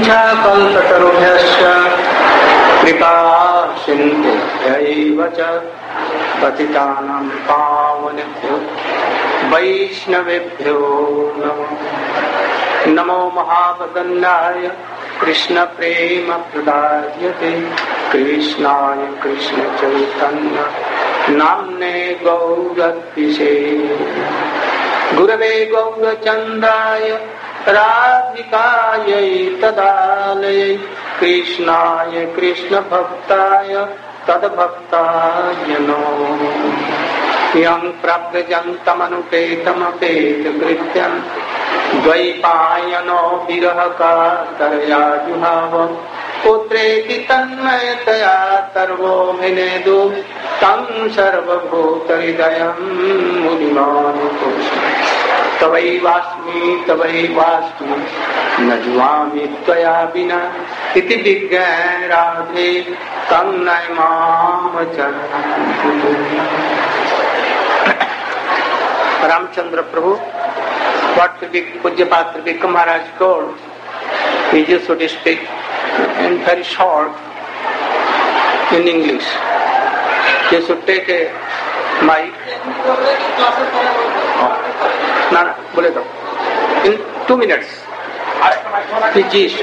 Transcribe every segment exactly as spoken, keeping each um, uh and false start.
कल्पतरुभ्यश्च कृपा सिन्धुभ्यैव च पतितानां पावनेभ्यो वैष्णवेभ्यो नमो नमो महावदन्याय कृष्ण प्रेम प्रदायते कृष्णाय कृष्ण चैतन्य नाम्ने गौरतिसे गुरवे गौरचन्द्राय राधिकायै तदालयै कृष्णाय कृष्ण भक्ताय तद्भक्ताय नमो यं प्रव्रजन्तमनुपेतमपेतकृत्यं द्वैपायनो विरहकातरया जुहाव पुत्रेति तन्मयतया सर्वोऽभिनेदु तं सर्वभूतहृदयं मुनिमानुतोषम् तवैवास्मि तवैवास्मि न जुवामि त्वया विना इति विज्ञान राधे तं नयमामचरन्तु। रामचंद्र प्रभु what Pujyapat Vikram Maharaj told, he just would speak in very short in English. He should take a mic. No, no, बोले दो. In two minutes. The gist.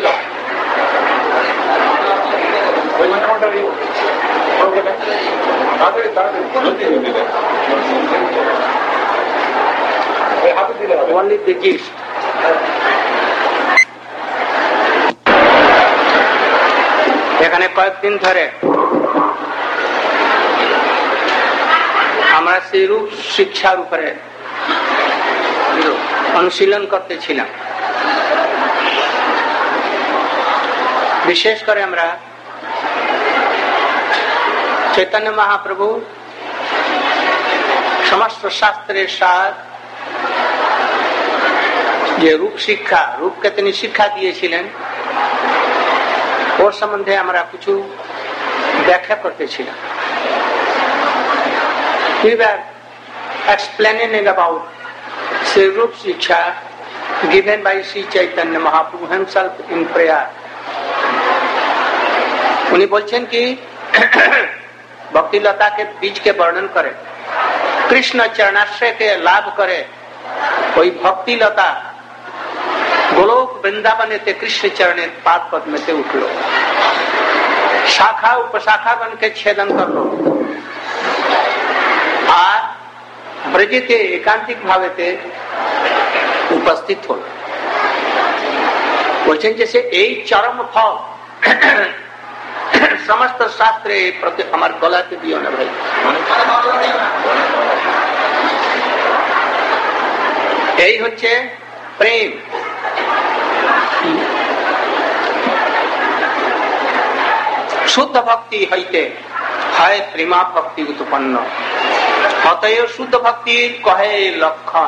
Only the gist. এখানে কয়েকদিন ধরে আমরা সেই রূপ শিক্ষার উপরে অনুশীলন করতেছিলাম। বিশেষ করে আমরা চৈতন্য মহাপ্রভু সমস্ত শাস্ত্রের সার যে রূপ শিক্ষা রূপকে তিনি শিক্ষা দিয়েছিলেন ওর সম্বন্ধে আমরা কিছু ব্যাখ্যা করতেছিলাম। We were explaining about the Rup Shiksha given by Sri Chaitanya Mahaprabhu himself in prayer. उन्हीं बोलছেন कि भक्ति लता के बीज के वर्णन करे, कृष्ण चरणाश्रय के लाभ करे, कोई भक्ति लता गोलोक वृंदावन ते कृष्ण चरणे पाद पद में ते उठ लो, शाखा उपशाखा बन के छेदन कर लो और ब्रजते एकांतिक भावे उपस्थित हो। बोलছেন जैसे এই চরম ফল समस्त शास्त्रे प्रति हमार गलाते दियो ना भाई। এই হচ্ছে প্রেম। शुद्ध भक्ति हईते है प्रेमा भक्ति उत्पन्न, अतएव शुद्ध भक्ति कहे लक्षण।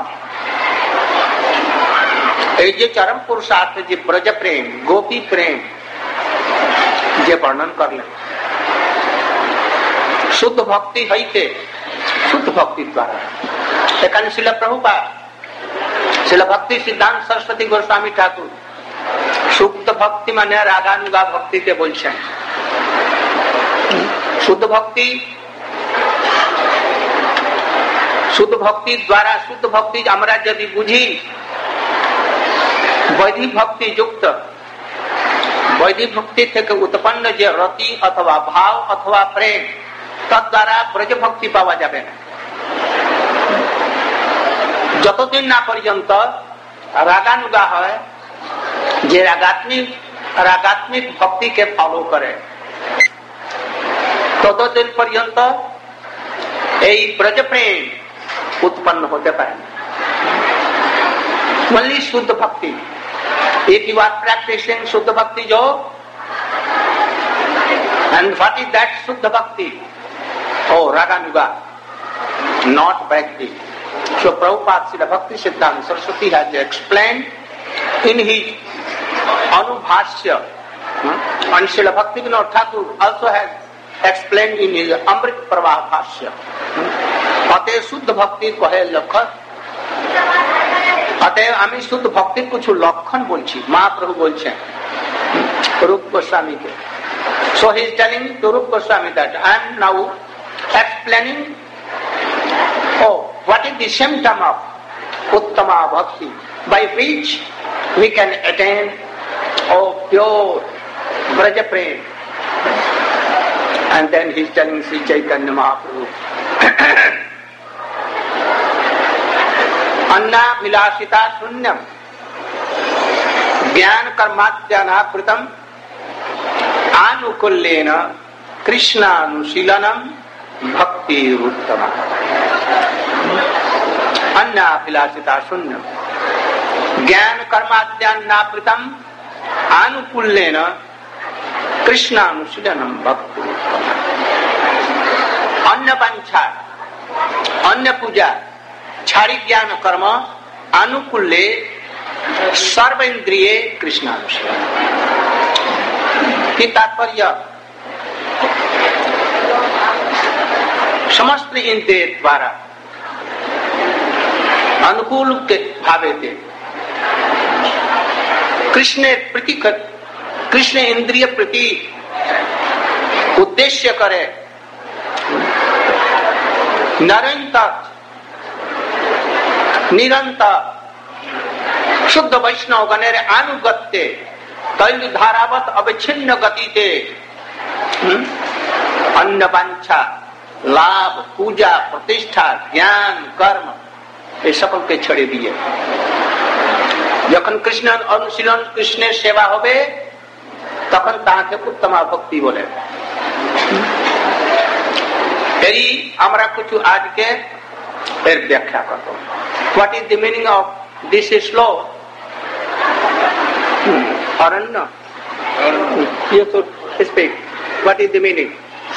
ये चरम पुरुषार्थ जे ब्रज प्रेम गोपी प्रेम जे वर्णन कर ले शुद्ध भक्ति हईते शुद्ध भक्ति द्वारा एकान शिला प्रभुपाद शिला भक्ति सिद्धांत सरस्वती गोस्वामी ठाकुर शुद्ध भक्ति माने रागानुगा भक्ति के बोलছে। शुद्ध भक्ति शुद्ध भक्ति द्वारा शुद्ध भक्ति আমরা যদি বুঝি वैदिक भक्ति युक्त वैदिक भक्ति থেকে उत्पन्न যে রতি অথবা ভাব অথবা প্রেম তার দ্বারা ব্রজ ভক্তি পাওয়া যাবে না যতদিন না পর্যন্ত রাগানুগা হয় যে রাগাত্মিক রাগাত্মিক ভক্তি के फॉलो करे ততদিন পর্যন্ত এই ব্রজ প্রেম उत्पन्न होते पाए। Only शुद्ध भक्ति, if you are practicing शुद्ध भक्ति योग, and what is that शुद्ध भक्ति? Oh, raganuga, not bhakti. So Prabhupada Srila Bhakti Siddhanta Saraswati has explained in his Anubhashya, hmm? and Srila Bhakti Vinod Thakur also has explained in his Amrit Pravah Bhashya. अतः शुद्ध भक्ति कहे लक्षण। अतः आमी शुद्ध भक्तिर कुछ लक्षण बोलছি महाप्रभु बोलছেন Rupa Goswami ke. So he is telling to Rupa Goswami that I am now explaining, oh, what is the symptom of Uttama Bhakti, by which we can attain, oh, pure Braja Prem. And then he is telling Sri Chaitanya Mahaprabhu, Anna Vilasita Shunyam Jnana Karmadhyana Pritam Anukullena Krishna Anusilanam Bhakti Ruttama. Anna Vilasita Shunyam Jnana Karmadhyana Pritam Anukullena Krishna Anusilanam Bhakti Ruttama. Anna Bancha, Anna Puja, Chari Jnana Karma Anukulle सर्व इंद्रिय कृष्णानुष्ठान की तात्पर्य समस्त इंद्रिय द्वारा अनुकूल के भावे थे कृष्ण प्रति कृष्ण इंद्रिय प्रति उद्देश्य करे निरंतर निरंतर शुद्ध वैष्णव गणेर अनुगत्य तैल धारावत अविच्छिन्न गति थे अन्न वांछा लाभ पूजा प्रतिष्ठा ज्ञान कर्म ये सकल के छड़े दिए जखन कृष्ण अनुशीलन कृष्ण सेवा होबे तखन ताके उत्तम भक्ति बोले यदि हमरा कुछ आज के फिर व्याख्या करता हूँ what is the meaning of this shloka Aranya. You should speak. What is the meaning?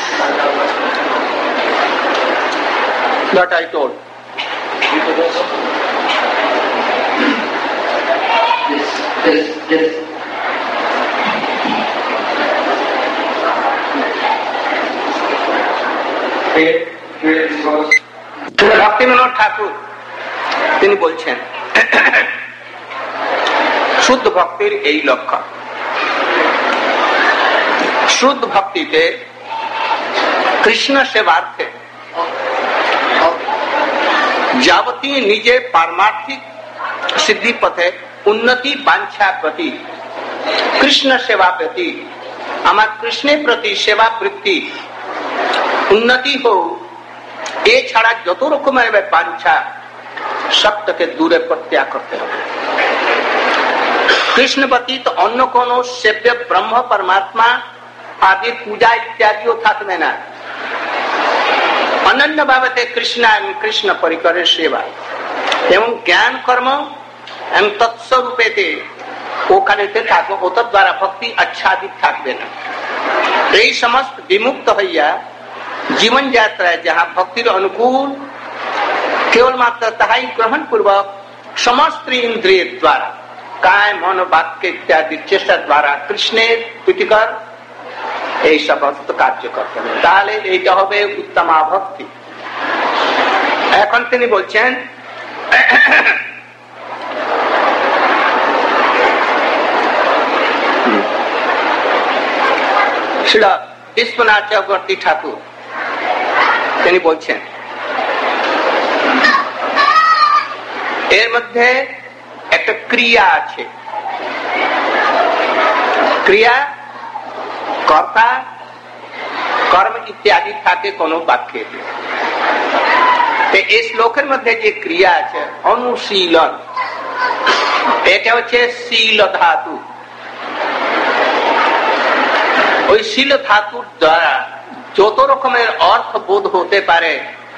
That I told. Yes, yes, yes. Here, here it goes. Bhakti Vinod Thakur তিনি বলছেন शुद्ध भक्तिर यही लक्षण शुद्ध भक्ति कृष्ण सेवार्थे जावती निजे पारमार्थिक सिद्धि पथे उन्नति वांछा प्रति कृष्ण सेवा प्रति आमार कृष्ण प्रति सेवा वृत्ति उन्नति हो ए छाड़ा যত রকমের वांछा सत्य के दूरे प्रत्याग करते हैं कृष्ण व्यतीत अन्य कोनो सेव्य ब्रह्म परमात्मा आदि पूजा इत्यादि थाकबे ना अनन्य भावते कृष्ण एवं कृष्ण परिकर सेवा एवं ज्ञान कर्म एवं तत्स्वरूपेते ओखानेते थाकबे ओत द्वारा भक्ति आच्छादित थाकबे ना এই समस्त विमुक्त हइया जीवन यात्रा जहाँ भक्तिर अनुकूल केवल मात्र ताहाई ग्रहण पूर्वक समस्त इंद्रिय द्वारा काय मन वाक्य इत्यादि चेष्टा द्वारा कृष्णेर प्रीतिकर এই সমস্ত কার্য করতে হবে তাহলে এইটা হবে উত্তম ভক্তি এখন তিনি বলছেন শ্রী বিশ্বনাথ চক্রবর্তী ঠাকুর তিনি বলছেন এর মধ্যে একটা ক্রিয়া আছে ক্রিয়া कर्ता कर्म इत्यादि থাকে কোন বাক্যে এই শ্লোকের মধ্যে যে ক্রিয়া আছে অনুশীলন এটা হচ্ছে শীল ধাতু ওই শীল ধাতুর দ্বারা যত রকমের অর্থ বোধ হতে পারে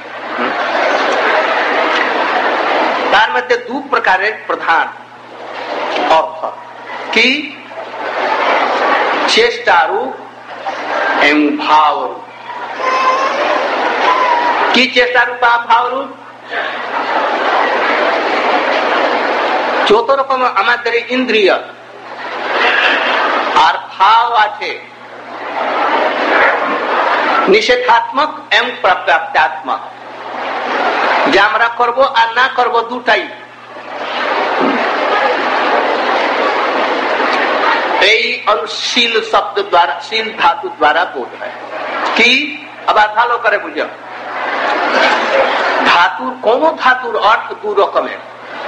তার মধ্যে দু প্রকারের প্রধান অর্থ কি चेष्टारूप एवं भाव रूप की चेष्टारूप भाव रूप যত রকম আমাদের ইন্দ্রিয় আর ভাব আছে নিষেধাত্মক এবং প্রাপ্তাত্মক যা আমরা করব আর না করব দুটাই এই और शील शब्द द्वारा, शील धातु द्वारा बोध है कि আবার ভালো করে বুঝো, ধাতুর কোন ধাতুর অর্থ দু রকমের,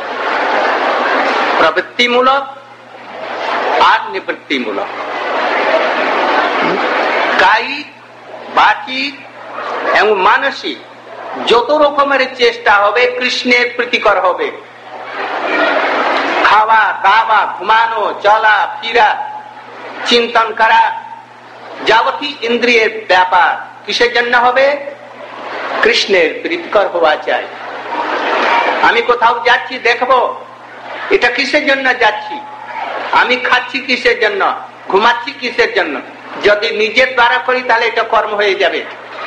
প্রবৃত্তিমূলক আর নিবৃত্তিমূলক। কায়িক, বাচিক এবং মানসিক যত রকমের চেষ্টা হবে কৃষ্ণের প্রীতিকর হবে। খাওয়া দাওয়া, ঘুমানো, চলা ফিরা, চিন্তন করা, যাবতীয় ইন্দ্রিয়ের ব্যাপার কিসের জন্য হবে? কৃষ্ণের প্রীতিকর হওয়া চাই। আমি কোথাও যাচ্ছি, দেখবো এটা কিসের জন্য যাচ্ছি, আমি খাচ্ছি কিসের জন্য, ঘুমাচ্ছি কিসের জন্য। যদি নিজের দ্বারা করি তাহলে এটা কর্ম হয়ে যাবে।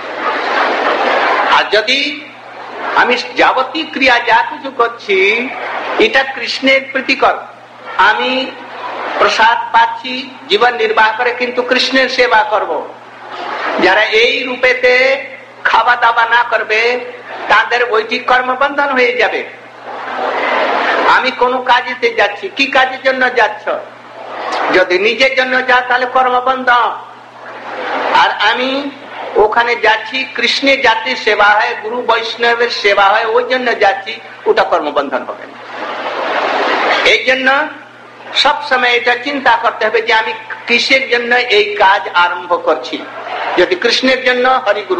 আর যদি আমি যাবতীয় ক্রিয়া যা কিছু করছি এটা কৃষ্ণের প্রীতিকর, আমি প্রসাদ পাচ্ছি, জীবন নির্বাহ করে কিন্তু কৃষ্ণের সেবা করব। যারা এই রূপেতে খাওয়া দাওয়া না করবে তাদের বৈদিক কর্মবন্ধন হয়ে যাবে। আমি কোন কাজেতে যাচ্ছি, কি কাজের জন্য যাচ্ছ? যদি নিজের জন্য যা তাহলে কর্মবন্ধন। আর আমি ওখানে যাচ্ছি কৃষ্ণের জাতির সেবা হয়, গুরু বৈষ্ণবের সেবা হয়, ওই জন্য যাচ্ছি, ওটা কর্মবন্ধন হবে। এই জন্য সব সময় এটা চিন্তা করতে হবে যে আমি কিসের জন্য এই কাজ আরম্ভ করছি। যদি কৃষ্ণের জন্য হরিগুরু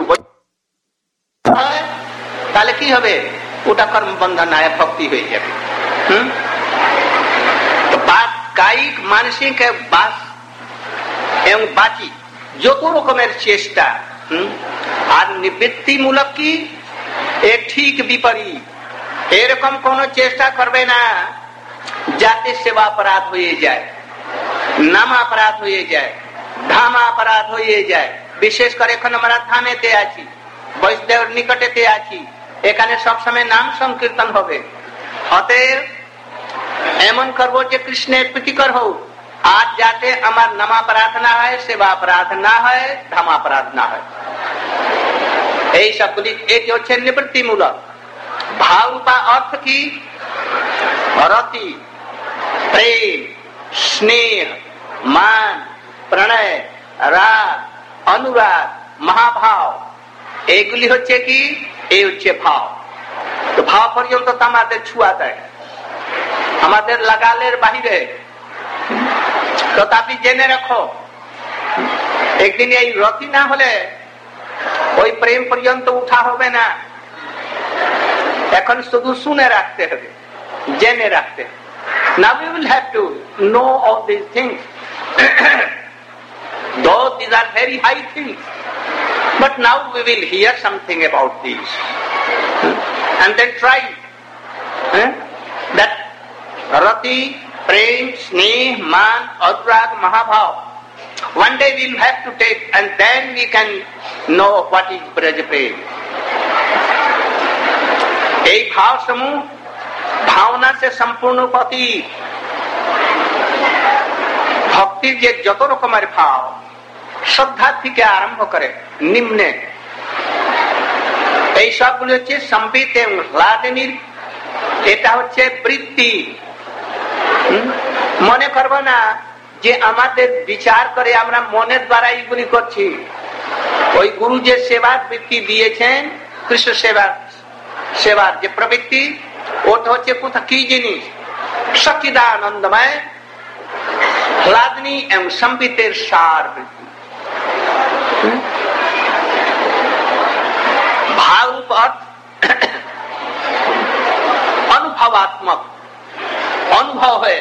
তাহলে কি হবে? ওটা কর্মবন্ধন নয়, ভক্তি হয়ে যাবে। হম তো কায়িক, মানসিক বাস এবং বাচিক যত রকমের চেষ্টা, হম আর নিবৃত্তিমূলক কি এর ঠিক বিপরীত। এরকম কোন চেষ্টা করবে না যাতে সেবা অপরাধ হয়ে যায়, নামাপরাধ হয়ে যায়, ধামাপরাধ হয়ে যায়। বিশেষ করে এখন আমরা ধামেতে আছি, বৈষ্ণবের নিকটেতে আছি, এখানে সবসময় নাম সংকীর্তন হবে। অতএব এমন করবো যে কৃষ্ণের প্রীতিকর হোক, আর যাতে আমার নামাপরাধ না হয়, সেবা অপরাধ না হয়, ধামাপরাধ না হয়। এই সবগুলি এটি হচ্ছে নিবৃত্তিমূলক। ভাবরূপা অর্থ কি? রতি, প্রেম, স্নেহ, মান, প্রণয়, রাগ, অনুরাগ, মহাভাব, এইগুলি হচ্ছে কি? এই হচ্ছে ভাব। তো ভাব পর্যন্ত তো আমাদের ছুয়া দেয়, আমাদের লাগালের বাহিরে। তথাপি জেনে রাখো, একদিন এই রতি না হলে ওই প্রেম পর্যন্ত উঠা হবে না। এখন শুধু শুনে রাখতে হবে, জেনে রাখতে হবে। Now we will have to know all these things. Though these are very high things, but now we will hear something about these and then try that rati, prem, sneh, man, anurag, mahabhav. One day we will have to take, and then we can know what is Braj Prem. এই ভাব সমূহ ভাবনা সে সম্পূর্ণ প্রতি ভক্তির যে যত রকমের ভাব, শ্রদ্ধা থেকে আরম্ভ করে নিম্নে, এই সবগুলো হচ্ছে সম্বিত এবং হ্লাদিনীর। এটা হচ্ছে বৃত্তি। মনে করবো না যে আমাদের বিচার করে আমরা মনের দ্বারা এইগুলি করছি। ওই গুরু যে সেবার বৃত্তি দিয়েছেন, কৃষ্ণ সেবার সেবার যে প্রবৃত্তি, ওটা হচ্ছে কোথা কি জিনিস? সচিদানন্দময় হ্লাদিনী এবং সম্বিতের সার বৃত্তি। ভাবরূপ অর্থ অনুভবাত্মক, অনুভব হয়ে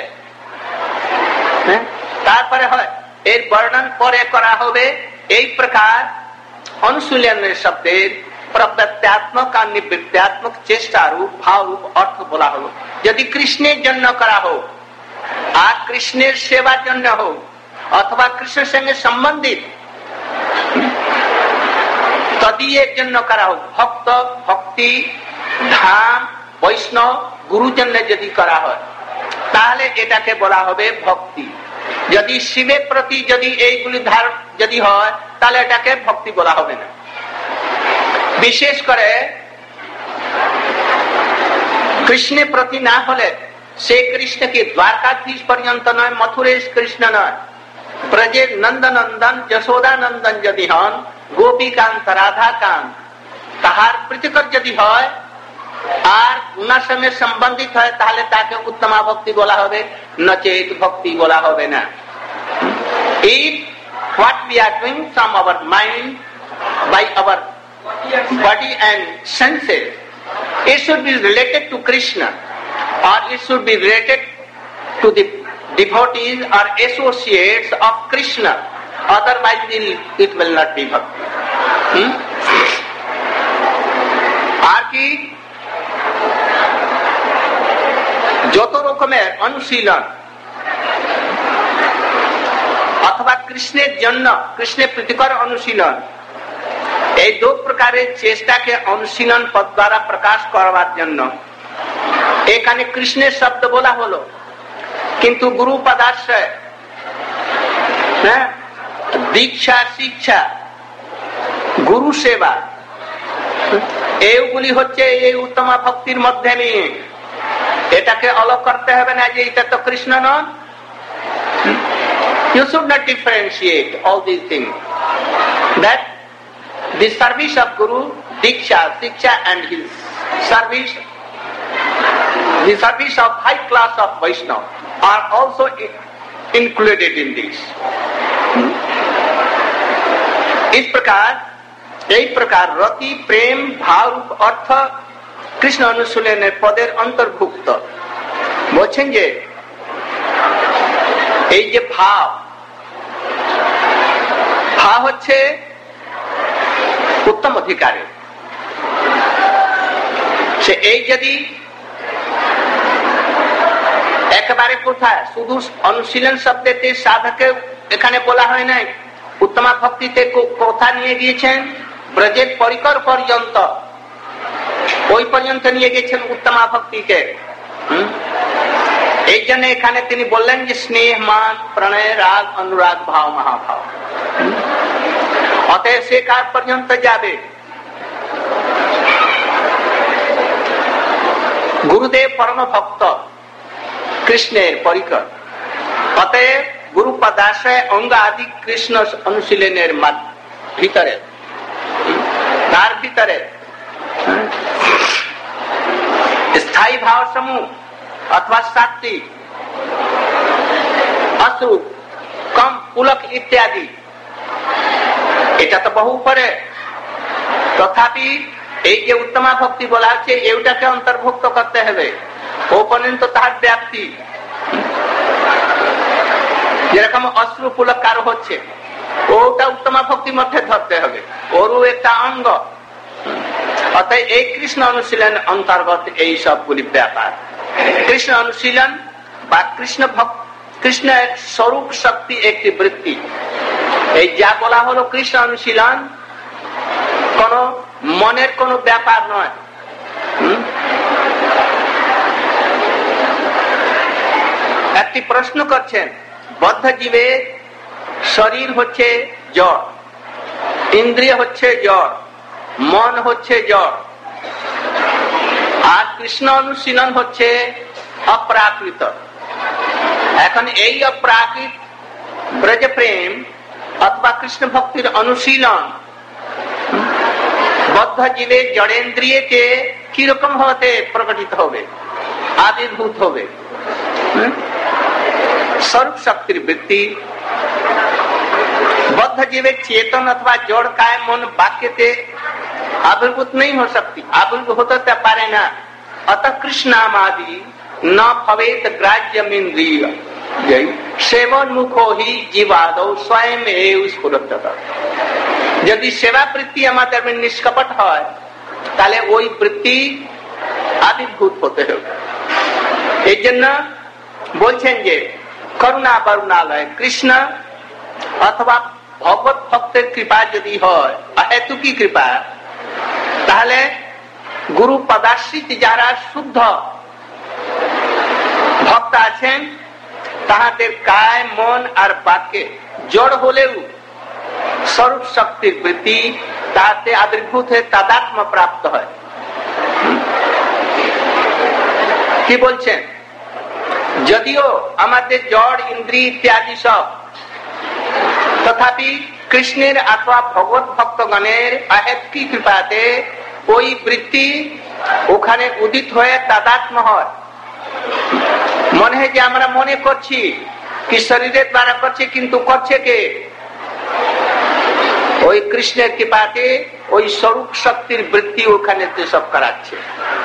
তারপরে হয়। এর বর্ণন পরে করা হবে। এই প্রকার অনুশীলনের শব্দের প্রবৃত্তাত্মক আর নিবৃত্তাত্মক চেষ্টারূপ ভাবরূপ অর্থ বলা হলো। যদি কৃষ্ণের জন্য করা হোক, আর কৃষ্ণের সেবার জন্য হোক, অথবা কৃষ্ণের সঙ্গে সম্বন্ধিত তদীয়ের জন্য করা হোক, ভক্ত, ভক্তি, ধাম, বৈষ্ণব, গুরুর জন্য যদি করা হয়, তাহলে এটাকে বলা হবে ভক্তি। যদি শিবের প্রতি যদি এইগুলি ধার যদি হয়, তাহলে এটাকে ভক্তি বলা হবে না। বিশেষ করে কৃষ্ণের প্রতি না হলে, সে কৃষ্ণকে দ্বারকাধীশ পর্যন্ত নয়, মথুরেশ কৃষ্ণ নয়, ব্রজের নন্দনন্দন যশোদানন্দন যদি হন, গোপীকান্ত রাধাকান্ত তাহার প্রীতিকর যদি হয় আর উনার সঙ্গে সম্বন্ধিত হয়, তাহলে তাকে উত্তমা ভক্তি বলা হবে, নচেত ভক্তি বলা হবে না। If what we are doing from our mind, by our body and senses, it should be related to Krishna, or it should be related to the devotees or associates of Krishna, otherwise it will not be bhakti. Hmm? আর কি যত রকমের অনুশীলন অথবা কৃষ্ণের জন্য, কৃষ্ণের প্রীতিকর অনুশীলন, এই দু প্রকারের চেষ্টাকে অনুশীলন পদ দ্বারা প্রকাশ করবার জন্য এখানে কৃষ্ণের শব্দ বলা হলো, কিন্তু গুরু পদাশ্রয়, হ্যাঁ, দীক্ষা, শিক্ষা, গুরু সেবা, এইগুলি হচ্ছে এই উত্তমা ভক্তির মধ্যে নিয়ে। এটাকে অলগ করতে হবে না যে এটা তো কৃষ্ণ নন। You should not differentiate all these things. That the service of Guru, Diksha, Siksha and his service, the service of high class of Vaishnava are also included in this. इस प्रकार এই প্রকার রতি, প্রেম, ভাব, অর্থ কৃষ্ণ অনুশীলনের পদের অন্তর্ভুক্ত। বলছেন যে এই যে ভাব, ভাব হচ্ছে উত্তম অধিকারে। সে এই যদি একেবারে কোথায় শুধু অনুশীলন শব্দতে সাধকে এখানে বলা হয় নাই, উত্তমা ভক্তিতে কোথা নিয়ে গিয়েছেন, ব্রজের পরিকর পর্যন্ত, ওই পর্যন্ত নিয়ে গেছেন উত্তমা ভক্তিকে। এই জন্য এখানে তিনি বললেন যে স্নেহ, মান, প্রণয়, রাগ, অনুরাগ, ভাব, মহাভাব, অতএব সে কার পর্যন্ত যাবে? গুরুদেব পরম ভক্ত, কৃষ্ণের পরিকর, অতএব গুরু পদাশ্রয় অঙ্গ আদি কৃষ্ণ অনুশীলনের ভিতরে, তার ভিতরে স্থায়ী ভাব সমূহ অথবা সাত্বিক, অশ্রু, কম, পুলক ইত্যাদি, এটা তো বহু পরে। তথাপি এই যে উত্তমা ভক্তি বলা হচ্ছে, এটাকে অন্তর্ভুক্ত করতে হবে, ও পর্যন্ত তার ব্যাপ্তি। যেরকম অশ্রু পুলক কারো হচ্ছে, ওটা উত্তমা ভক্তির মধ্যে ধরতে হবে, ওরও একটা অঙ্গ। অতএব এই কৃষ্ণ অনুশীলন অন্তর্গত এই সবগুলি ব্যাপার। কৃষ্ণ অনুশীলন বা কৃষ্ণ ভক্ত, কৃষ্ণের স্বরূপ শক্তি একটি বৃত্তি। এই যা বলা হলো কৃষ্ণ অনুশীলন কোন মনের কোন ব্যাপার নয়। একটি প্রশ্ন করছেন, বদ্ধ জীবের শরীর হচ্ছে জড়, ইন্দ্রিয় হচ্ছে জড়, মন হচ্ছে জড়, আর কৃষ্ণ অনুশীলন হচ্ছে অপ্রাকৃত। এখন এই অপ্রাকৃত ব্রজ প্রেম অথবা কৃষ্ণ ভক্তির অনুশীলন বদ্ধ জীবের জড়েন্দ্রিয়তে কিরকম হতে প্রকটিত হবে, আবির্ভূত হবে? স্বরূপ শক্তির বৃত্তি बद्ध जीवे चेतन अथवा जोड़ काय मन वाक्य से आविर्भूत नहीं हो सकती, आविर्भूत होता पारे ना। अतः कृष्णाम आदि न भवेत ग्राह्यम इंद्रिय सेवन मुखो ही जीवादो स्वयं एव स्फुरत। यदि सेवा वृत्ति हमारे में निष्कपट है ताले वही वृत्ति आविर्भूत होते हो। এই জন্য বলছেন যে করুণা বরুণালয় কৃষ্ণ অথবা ভগবত ভক্তের কৃপা যদি হয়, অহেতুকী কৃপা, তাহলে গুরু পদাশ্রিত যারা শুদ্ধ ভক্ত আছেন তাহাদের কায় মন আর বাক্যে জড় হলেও স্বরূপ শক্তির বৃত্তি তাতে আবির্ভূত হয়ে তাদাত্ম্য প্রাপ্ত হয়। কি বলছেন? যদিও আমাদের জড় ইন্দ্রিয় ইত্যাদি সব তথাপি কৃষ্ণের অথবা ভগবত ভক্তগণের আহেতকি কৃপাতে ওই বৃত্তি ওখানে উদিত হয়ে তাদাত্ম্য হয়। মনে হয় যে আমরা মনে করছি কি শরীরের দ্বারা করছে, কিন্তু করছে কে? ওই কৃষ্ণের কৃপাতে ওই স্বরূপ শক্তির বৃত্তি ওখানে সব করাচ্ছে।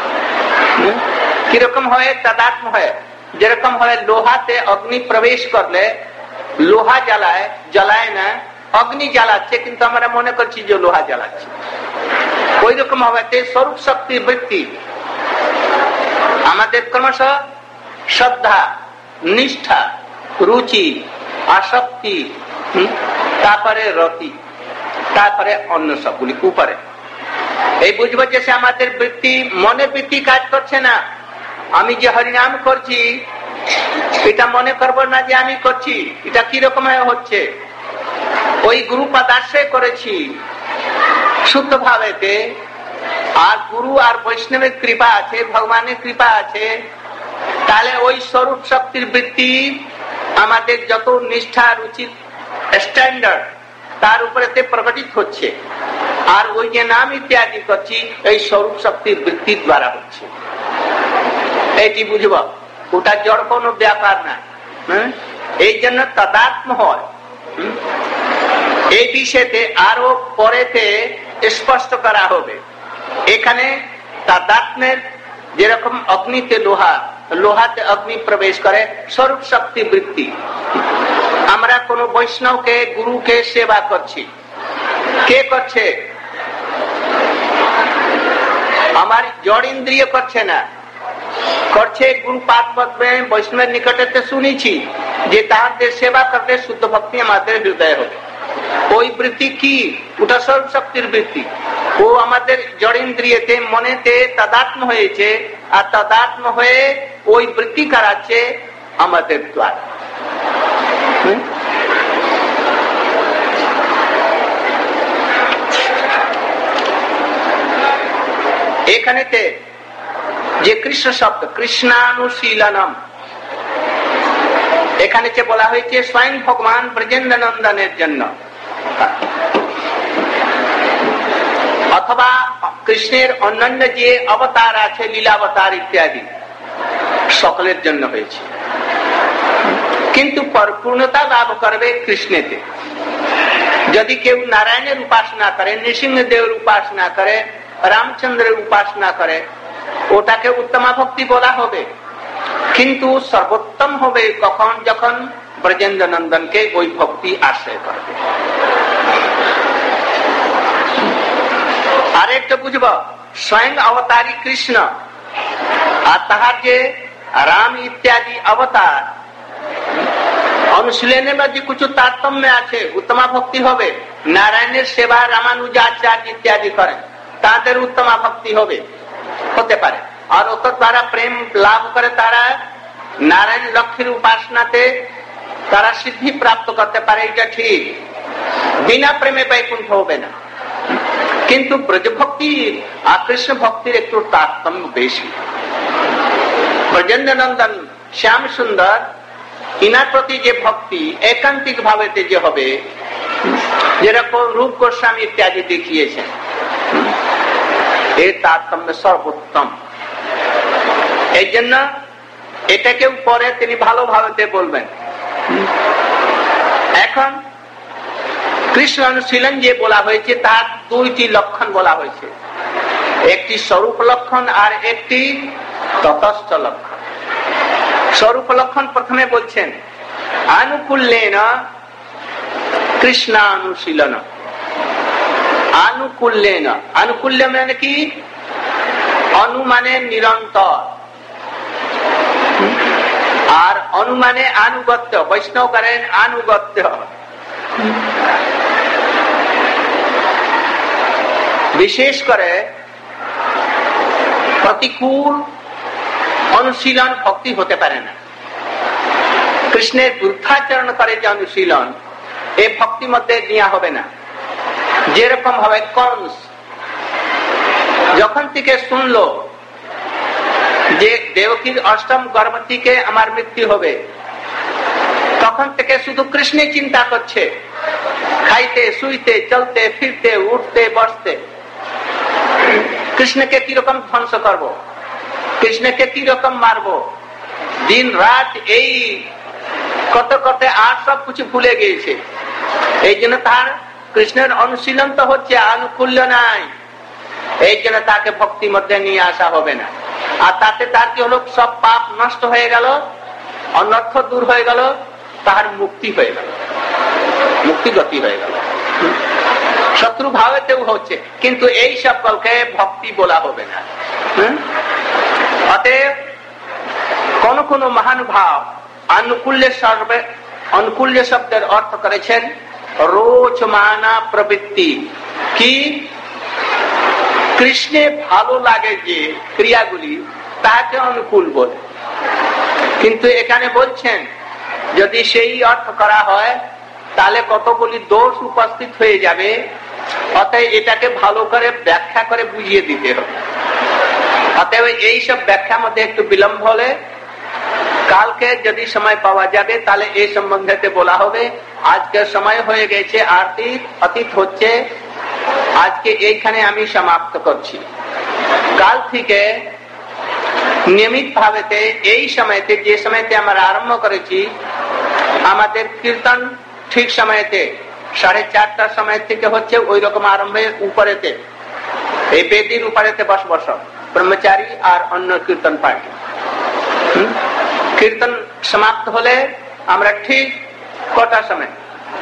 কিরকম হয়? তাদাত্ম্য হয়। যেরকম হয় লোহাতে অগ্নি প্রবেশ করলে লোহা জ্বালায়, জ্বালায় না, অগ্নি জ্বালাচ্ছে, কিন্তু আমরা মনে করছি যে লোহা জ্বালাচ্ছে। ওই রকম হবে স্বরূপ শক্তির বৃত্তি আমাদের ক্রমশ শ্রদ্ধা, নিষ্ঠা, রুচি, আসক্তি, তারপরে রতি, তারপরে অন্য সবগুলি উপরে। এই বুঝবো যে আমাদের বৃত্তি, মনের বৃত্তি কাজ করছে না। আমি যে হরিনাম করছি এটা মনে করবো না যে আমি করছি। এটা কিরকম হচ্ছে? ওই গুরু পদাশ্রয় করেছি শুদ্ধ ভাবেতে, আর গুরু আর বৈষ্ণবের কৃপা আছে, ভগবানের কৃপা আছে, তাহলে ওই স্বরূপ শক্তির বৃত্তি আমাদের যত নিষ্ঠা, রুচির স্ট্যান্ডার্ড তার উপরে প্রকটিত হচ্ছে। আর ওই যে নাম ইত্যাদি করছি এই স্বরূপ শক্তির বৃত্তির দ্বারা হচ্ছে। এটি বুঝব, ওটা জড় কোনো ব্যাপার না। এই জন্য তাদাত্ম্য হয়। এই বিষয়তে আরো পরেতে স্পষ্ট করা হবে। এখানে তাদাত্ম্যের যেরকম অগ্নিতে লোহা, লোহাতে অগ্নি প্রবেশ করে, স্বরূপ শক্তি বৃত্তি। আমরা কোন বৈষ্ণবকে, গুরুকে সেবা করছি, কে করছে? আমার জড় ইন্দ্রিয় করছে না, করছে গুরুপাদ পদ্মে বৈষ্ণবের নিকটে শুনেছি যে তাহাদের সেবা করলে শুদ্ধ ভক্তি আমাদের হৃদয় হবে। ওই বৃত্তি কি? ওটা স্বরূপ শক্তির বৃত্তি। ও আমাদের জড় ইন্দ্রিয়তে, মনেতে তাদাত্ম্য হয়েছে, আর তাদাত্ম্য হয়ে ওই বৃত্তি করাচ্ছে আমাদের দ্বারা। এখানেতে যে কৃষ্ণ শব্দ, কৃষ্ণানুশীলনম, এখানে যে বলা হয়েছে স্বয়ং ভগবান ব্রজেন্দ্র নন্দনের জন্য, অথবা কৃষ্ণের অন্যান্য যে অবতার আছে, লীলাবতার ইত্যাদি, সকলের জন্য হয়েছে। কিন্তু পরিপূর্ণতা লাভ করবে কৃষ্ণেতে। যদি কেউ নারায়ণের উপাসনা করে, নৃসিংহদেবের উপাসনা করে, রামচন্দ্রের উপাসনা করে, ওটাকে উত্তমা ভক্তি বলা হবে। কিন্তু সর্বোত্তম হবে কখন? যখন ব্রজেন্দ্র নন্দনকে ওই ভক্তি আশ্রয় করবে। আরেকটা বুঝব, স্বয়ং অবতারী কৃষ্ণ আর তাহার যে রাম ইত্যাদি অবতার, অনুশীলনের মধ্যে কিছু তারতম্য আছে। উত্তমা ভক্তি হবে, নারায়ণের সেবা রামানুজাচার্য ইত্যাদি করেন, তাদের উত্তমা ভক্তি হবে, হতে পারে। আর ওত দ্বারা প্রেম লাভ করে তারা নারায়ণ লক্ষ্মীর উপাসনাতে তারা সিদ্ধি প্রাপ্ত করতে পারে, এটা ঠিক। বিনা প্রেমে বৈকুণ্ঠ হবে না। কিন্তু ব্রজভক্তির আর কৃষ্ণ ভক্তির একটু তারতম্য বেশি। ব্রজেন্দ্র নন্দন, শ্যাম সুন্দর, ইনার প্রতি যে ভক্তি একান্তিক ভাবে যে হবে, যেরকম রূপ গোস্বামী ইত্যাদি দেখিয়েছেন, এর তারতম্য সর্বোত্তম। এই জন্য এটাকেও পরে তিনি ভালোভাবে বলবেন। এখন কৃষ্ণ অনুশীলন যে বলা হয়েছে তার দুইটি লক্ষণ বলা হয়েছে, একটি স্বরূপ লক্ষণ আর একটি ততস্থ লক্ষণ। স্বরূপ লক্ষণ প্রথমে বলছেন আনুকূল্যেন কৃষ্ণানুশীলন। আনুকূল্যেন, আনুকূল্য মানে কি? অনুমানে নিরন্তর, আর অনুমানে আনুগত্য। বৈষ্ণব করেন আনুগত্য। বিশেষ করে প্রতিকূল অনুশীলন ভক্তি হতে পারে না। কৃষ্ণের বুদ্ধাচরণ করে যে অনুশীলন, এই ভক্তি মধ্যে নেওয়া হবে না। যেরকম ভাবে কংস যখন থেকে শুনলো যে দেবকীর অষ্টম গর্ভ থেকে আমার মৃত্যু হবে, তখন থেকে শুধু কৃষ্ণের চিন্তা করছে, খাইতে শুইতে চলতে ফিরতে উঠতে বসতে কৃষ্ণকে কিরকম ধ্বংস করব, কৃষ্ণকে কিরকম মারবো, দিন রাত এই কত কত আর সব কিছু ভুলে গিয়েছে। এই জন্য তার কৃষ্ণের অনুশীলন তো হচ্ছে, আনুকূল্য নাই, এই জন্য তাকে ভক্তির মধ্যে নিয়ে আসা হবে না। আর তাতে তার কি হলো, সব পাপ নষ্ট হয়ে গেল, অনর্থ দূর হয়ে গেল, তার মুক্তি হয়ে গেল, মুক্তি গতি হয়ে গেল। শত্রু ভাবেতেও হচ্ছে, কিন্তু এই সকলকে ভক্তি বলা হবে না। অতএব কোন কোন মহানুভাব অনুকূল্য সর্বে অনুকূল্য শব্দের অর্থ করেছেন রোচমানা প্রবৃত্তি, কি কৃষ্ণে ভালো লাগে যে ক্রিয়াগুলি তাকে অনুকূল বলে। কিন্তু এখানে বলছেন যদি সেই অর্থ করা হয় তাহলে কতগুলি দোষ উপস্থিত হয়ে যাবে, অতএব এটাকে ভালো করে ব্যাখ্যা করে বুঝিয়ে দিতে হবে। অতএব এইসব ব্যাখ্যার মধ্যে একটু বিলম্ব হলে কালকে যদি সময় পাওয়া যাবে তাহলে এই সম্বন্ধে বলা হবে। আজকের সময় হয়ে গেছে, আরতি অতীত হচ্ছে, আজকে এইখানে আমি সমাপ্ত করছি। কাল থেকে নিয়মিত ভাবেতে এই সময়তে, যে সময়তে আমরা আরম্ভ করেছি, আমাদের কীর্তন ঠিক সময়তে সাড়ে চারটার সময় থেকে হচ্ছে, ওই রকম আরম্ভের উপরেতে এই বেদির উপরেতে বস বস ব্রহ্মচারী আর অন্য কীর্তন পার্টি। কীর্তন সমাপ্ত হলে আমরা ঠিক কটার সময়,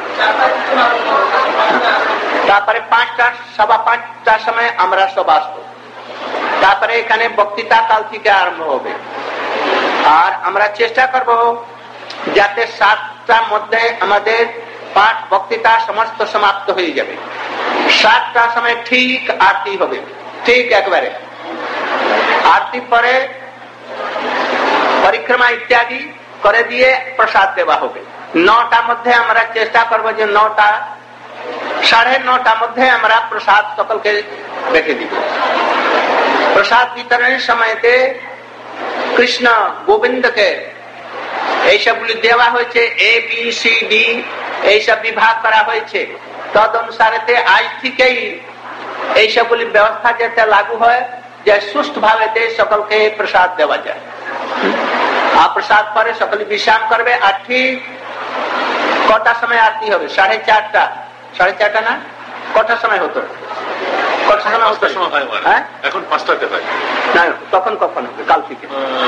তারপরে পাঁচটা সবা পাঁচটার সময় আমরা সব আসবো। তারপরে এখানে বক্তৃতা কাল থেকে আরম্ভ হবে। আর আমরা চেষ্টা করব যাতে সাতটার মধ্যে আমাদের পাঠ বক্তৃতা সমস্ত সমাপ্ত হয়ে যাবে। সাতটার সময় ঠিক আরতি হবে, ঠিক একবারে আরতি পরে পরিক্রমা ইত্যাদি করে দিয়ে প্রসাদ দেওয়া হবে। নটার মধ্যে আমরা চেষ্টা করবো যে নটা সাড়ে নটার মধ্যে আমরা প্রসাদ সকলকে রেখে দিব। প্রসাদ বিতরণের সময়তে কৃষ্ণ গোবিন্দকে এইসবগুলি দেওয়া হয়েছে, এ বি সি ডি এইসব বিভাগ করা হয়েছে। তদ অনুসারে আজ থেকেই এইসবগুলি ব্যবস্থা যাতে লাগু হয় যে সুষ্ঠু ভাবে সকলকে প্রসাদ দেওয়া যায়। আর প্রসাদ পরে সকলে বিশ্রাম করবে। আর ঠিক কটার সময় আরতি হবে? সাড়ে চারটা। সাড়ে চারটা না, কটার সময় হতো? কটার সময় হতো? হ্যাঁ, এখন পাঁচটাতে হয় না, তখন কখন হবে? কাল থেকে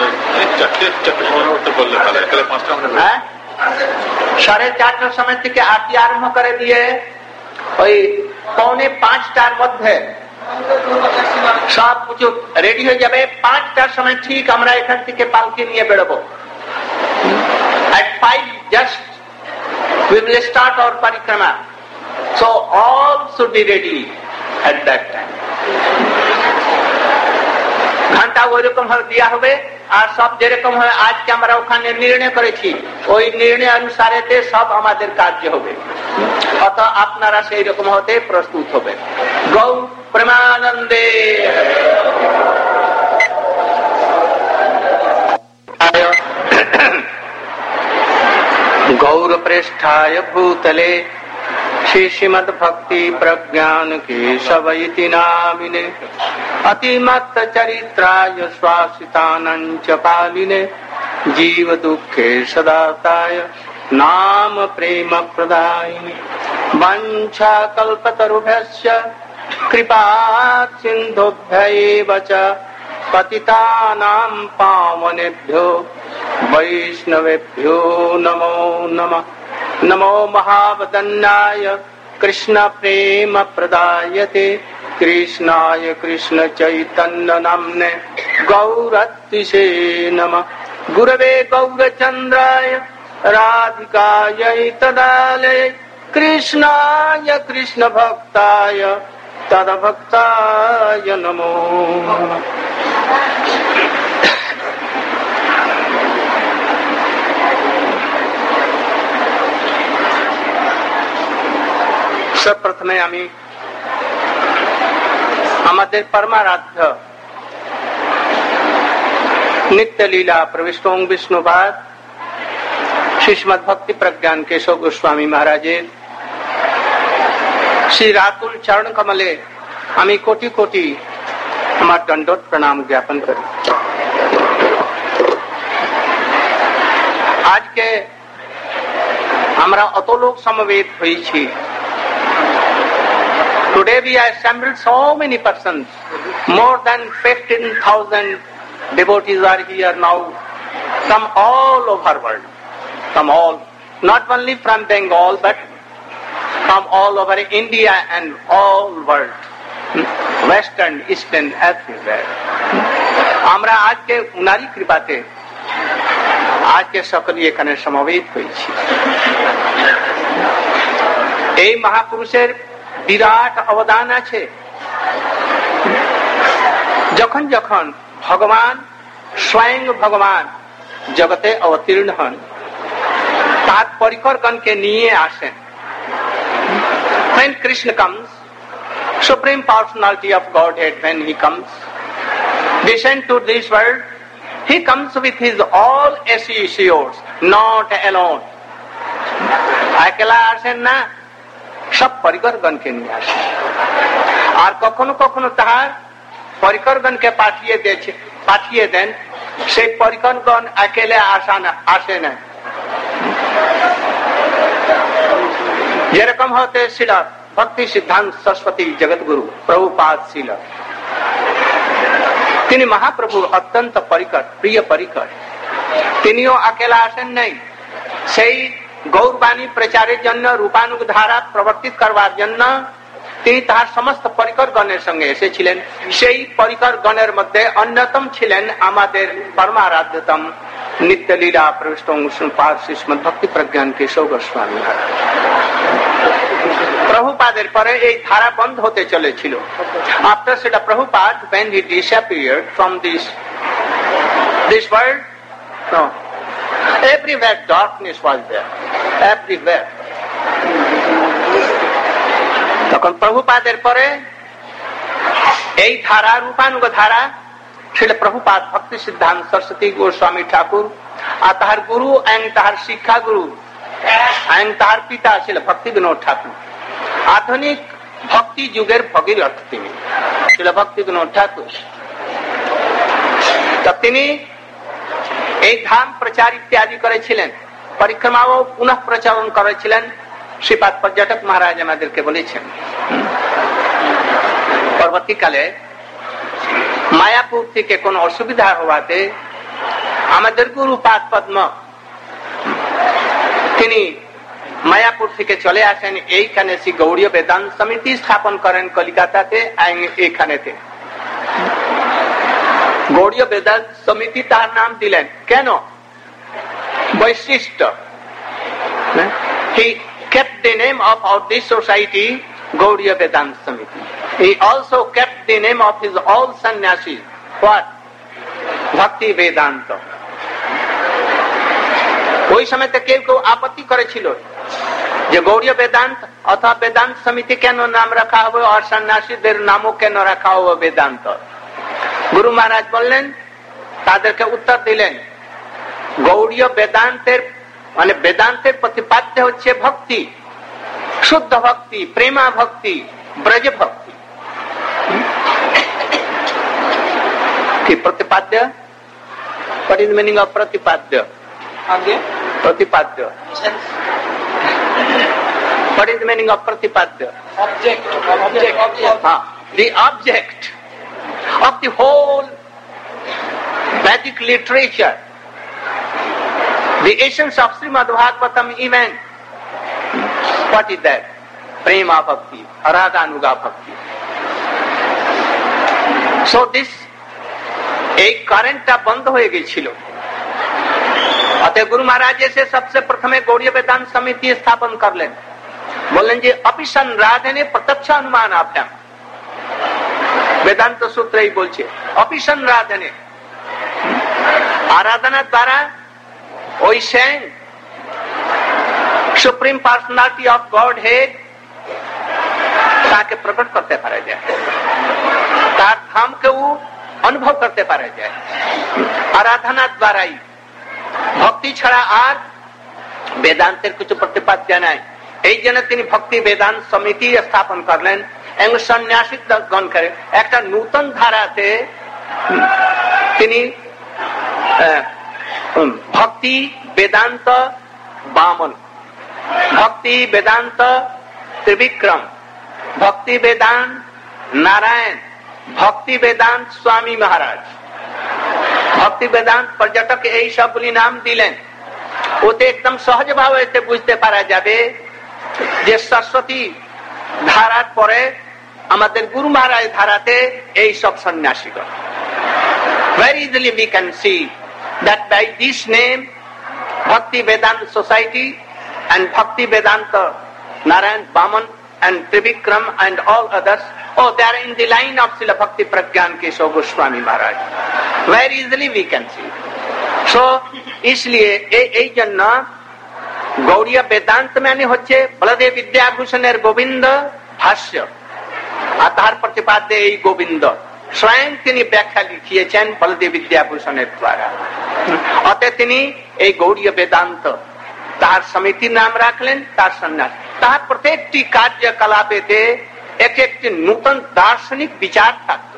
হ্যাঁ সাড়ে চারটার সময় থেকে আরতি আরম্ভ করে দিয়ে ওই পৌনে পাঁচটার মধ্যে সব কিছু রেডি হয়ে যাবে। পাঁচটার সময় ঠিক আমরা এখান থেকে পালকি নিয়ে বেরোবো। At five just we will start our parikrama, so all should be ready at that time. ঘন্টা ওই রকম ভাবে দেওয়া হবে। আর সব যেরকম হয় আজকে আমরা ওখানে নির্ণয় করেছি, ওই নির্ণয় অনুসারে সব আমাদের কার্য হবে। অত আপনারা সেই রকম হতে প্রস্তুত হবে। গৌ প্রেমানন্দে गौर प्रेष्ठाय भूतले श्री श्रीमद् भक्ति प्रज्ञान केशव इति नामिने अतिमत्त चरित्राय स्वासितानंच पालिने जीव दुःखे सदाताय नाम प्रेम प्रदायिने वंशा कल्पतरुभ्यश्च कृपा सिन्धुभ्यैव च पतितानां पावनेभ्यो वैष्णवेभ्यो नमो नमः। नमो महावदन्नाय कृष्ण प्रेम प्रदायते कृष्णाय कृष्ण चैतन्य नाम्ने गौरतिसे नमः। गुरवे गौरचन्द्राय राधिकायै तदालये कृष्णाय कृष्ण भक्ताय तद्भक्ताय नमो नमः। প্রথমে আমি আমাদের পরমারাধ্য নিত্য লীলা প্রবিষ্ট বিষ্ণুপাদ শ্রীমদ্ ভক্তি প্রজ্ঞান কেশব গোস্বামী মহারাজের শ্রী রাতুল চরণ কমলে আমি কোটি কোটি আমার দণ্ডোত প্রণাম জ্ঞাপন করি। আজকে আমরা অত লোক সমবেত হয়েছি। Today we are assembled so many persons, more than fifteen thousand devotees are here now from all over world, from all, not only from Bengal but from all over India and all world, western, eastern, everywhere. আমরা আজকে উনারই কৃপাতে আজকে সকলে এখানে সমবেত হয়েছি। এই মহাপুরুষের বিরাট অবদান আছে। যখন যখন ভগবান স্বয়ং ভগবান জগতে অবতীর্ণ হন, তার পরিকরগণকে নিয়ে আসেন। When Krishna comes, Supreme Personality of Godhead, when he comes, descend to this world, he comes with his all associates, not alone. একলা আসেন না, সব পরিকরগণকে নিয়ে আসেন। আর কখনো কখনো তাহার পরিকরগণকে পাঠিয়ে দিয়েছে পাঠিয়ে দেন, সেই পরিকরগণ একেলে আসে না। যেরকম হতে ছিল ভক্তি সিদ্ধান্ত সরস্বতী জগৎগুরু প্রভুপাদ ছিল, তিনি মহাপ্রভুর অত্যন্ত পরিকর, প্রিয় পরিকর। তিনিও একেলা আসেন নাই, সেই গৌরবাণী প্রচারের জন্য, রূপানুগ ধারা প্রবর্তিত করবার জন্য তিনি তাহার সমস্ত পরিকরগণের সঙ্গে এসেছিলেন। সেই পরিকরগণের মধ্যে অন্যতম ছিলেন আমাদের পরমারাধ্যতম নিত্য লীলা প্রবিষ্ট শ্রীমদ ভক্তি প্রজ্ঞান কেশব গোস্বামী। প্রভুপাদের পরে এই ধারা বন্ধ হতে চলেছিল। আফটার সেটা Prabhupada, when he disappeared from this this world, no, everywhere darkness was there, everywhere. তখন প্রভুপাদের পরে এই ধারা, রূপানুগ ধারা, ছিল প্রভুপাদ ভক্তি সিদ্ধান্ত সরস্বতী গোস্বামী ঠাকুর, আর তাহার গুরু এবং তাহার শিক্ষা গুরু এবং তাহার পিতা ছিল ভক্তি বিনোদ ঠাকুর। আধুনিক ভক্তি যুগের ভগীরথ তিনি ছিল ভক্তি বিনোদ ঠাকুর। তো তিনি এই ধাম প্রচার ইত্যাদি করেছিলেন, পরিক্রমাও পুনঃ প্রচারণ করেছিলেন। শ্রীপাদ পর্যটক মহারাজ আমাদেরকে বলেছেন, পরবর্তীকালে মায়াপুর থেকে কোন অসুবিধা হওয়াতে আমাদের গুরু পাদ পদ্ম তিনি মায়াপুর থেকে চলে আসেন, এইখানে শ্রী গৌড়ীয় বেদান্ত সমিতি স্থাপন করেন কলিকাতাতে। এইখানেতে গৌড়ীয় বেদান্ত সমিতি তার নাম দিলেন কেন? বৈশিষ্ট্য। He kept the name of our this society Gaudiya Vedanta Samiti. He also kept the name of his all sannyasis. What? Bhakti Vedanta. ওই সময়তে কেউ কেউ আপত্তি করেছিল যে গৌড়ীয় বেদান্ত অথবা বেদান্ত সমিতি কেন নাম রাখা হবে, আর সন্ন্যাসীদের নামও কেন রাখা হবে বেদান্ত। গুরু মহারাজ বললেন, তাদেরকে উত্তর দিলেন, গৌড়ীয় বেদান্তের মানে বেদান্তের প্রতিপাদ্য হচ্ছে ভক্তি, শুদ্ধ ভক্তি, প্রেমা ভক্তি, ব্রজ ভক্তি। কি প্রতিপাদ্য? What is the meaning of প্রতিপাদ্য? প্রতিপাদ্য। What is the meaning of প্রতিপাদ্য? Object. Object. Object. Ah, the object of the whole Vedic literature, the essence of Srimad Bhagavatam even. What is that? Prema Bhakti, Radhanuga Bhakti. So this এই কারেন্টটা বন্ধ হয়ে গেছিল। অতএব গুরু মহারাজ এসে সবচেয়ে প্রথমে গৌড়ীয় বেদান্ত সমিতি স্থাপন করলেন। বললেন যে অপিশন রাধনে প্রত্যক্ষ অনুমান আভ্যাম, বেদান্ত সূত্রেই বলছে অপিশন রাধনে, আরাধনার দ্বারা ওই স্বয়ং supreme personality of Godhead তাকে প্রকট করতে পারা যায়, তার ধামকেও অনুভব করতে পারা যায় আরাধনার দ্বারাই। ভক্তি ছাড়া আর বেদান্তের কিছু প্রতিপাদ্য নাই। এই জন্য তিনি ভক্তি বেদান্ত সমিতি স্থাপন করলেন এবং সন্ন্যাসী গণ করে একটা নূতন ধারাতে তিনি ভক্তি বেদান্ত বামন, ভক্তি বেদান্ত ত্রিবিক্রম, ভক্তি বেদান্ত নারায়ণ, ভক্তি বেদান্ত স্বামী মহারাজ, ভক্তি বেদান্ত পর্যটক এই সবগুলি নাম দিলেন। ওতে একদম সহজভাবে বুঝতে পারা যাবে যে সরস্বতী ধারার পরে আমাদের গুরু মহারাজ ধারাতে এই সব সন্ন্যাসীগণ। Very easily we can see that by this name Bhakti Vedanta Society and Bhakti Vedanta Narayan Baman and Trivikram and all others, oh, they are in the line of Srila Bhakti Pragyan Keshav Goswami Maharaj. Very easily we can see. So, इसलिए এই জন্য গৌড়ীয় বেদান্ত মানে হচ্ছে বলদেব বিদ্যাভূষণের গোবিন্দ ভাষ্য, আর তার প্রতিপাদ্য এই গোবিন্দ স্বয়ং তিনি ব্যাখ্যা লিখিয়েছেন বলদেব বিদ্যাভূষণের দ্বারা। অতএব তিনি এই গৌড়ীয় বেদান্ত তার সমিতির নাম রাখলেন, তার সন্ন্যাস। তার প্রত্যেকটি কার্যকলাপেতে এক একটি নূতন দার্শনিক বিচার থাকত।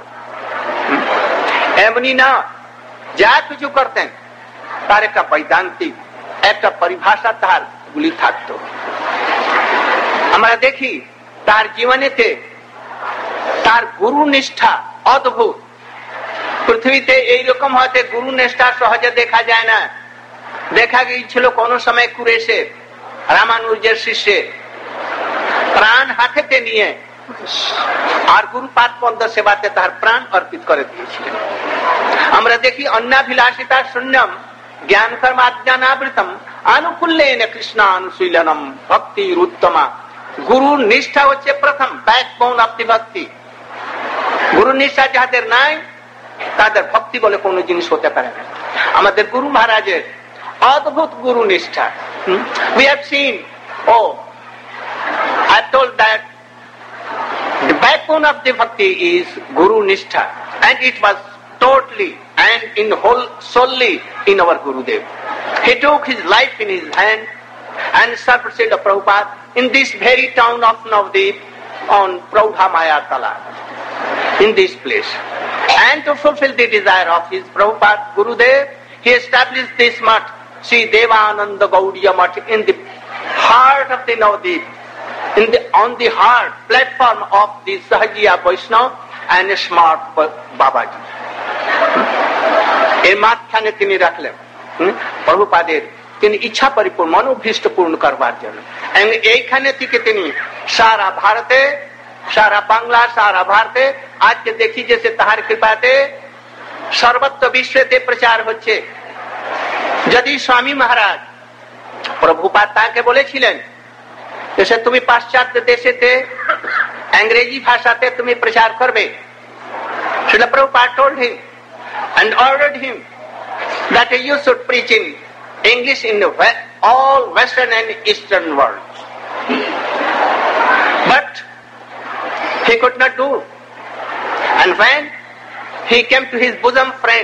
এমনি না যা কিছু করতেন তার একটা বৈদান্তিক একটা পরিভাষা তার গুলি থাকত। আমরা দেখি তার জীবনেতে তার গুরু নিষ্ঠা অদ্ভুত। পৃথিবীতে এইরকম হয়তো গুরু নিষ্ঠা সহজে দেখা যায় না। দেখা গিয়েছিল কোন সময় কুরেশে রামানুজের শিষ্যে প্রাণ হাতেতে নিয়ে আর গুরুপাদ পদ্ম সেবাতে তার প্রাণ অর্পিত করে দিয়েছিলেন। আমরা দেখি অন্যাভিলাষিতা শূন্যম জ্ঞান কর্মাজ্ঞানাবৃতম আনুকূল্যেন কৃষ্ণানুশীলনম ভক্তির উত্তমা। গুরুর নিষ্ঠা হচ্ছে প্রথম ব্যাকবোন অফ দি ভক্তি। গুরু নিষ্ঠা যাদের নাই তাদের ভক্তি বলে কোন জিনিস হতে পারে না। আমাদের গুরু মহারাজের অদ্ভুত গুরু নিষ্ঠা। We have seen, oh, I told that the backbone of the bhakti is Guru Nishtha, and it was totally and in whole solely in our Gurudev. He took his life in his hand and served Srila Prabhupada in this very town of Navadip on Praudha Maya Tala, in this place. And to fulfill the desire of his Prabhupada Gurudev, he established this mutt, Sri Devananda Gaudiya Mutt, in the heart of the Navadip, in the, on the hard platform of the Sahajiya Vaishnava and smart Babaji. এর মাঝখানে তিনি রাখলেন প্রভুপাদের তিনি ইচ্ছা পরিপূর্ণ মনোভীষ্ট পূর্ণ করবার জন্য। এইখানে থেকে তিনি সারা ভারতে, সারা বাংলা, সারা ভারতে আজকে দেখি যে তাহার কৃপাতে সর্বত্র বিশ্বতে প্রচার হচ্ছে। যদি স্বামী মহারাজ প্রভুপাদ তাকে বলেছিলেন যে তুমি পাশ্চাত্য দেশেতে ইংরেজি ভাষাতে তুমি প্রচার করবে, Srila Prabhupada told him and ordered him that you should preach in English in the all western and eastern world. But he could not do. And when he came to his bosom friend,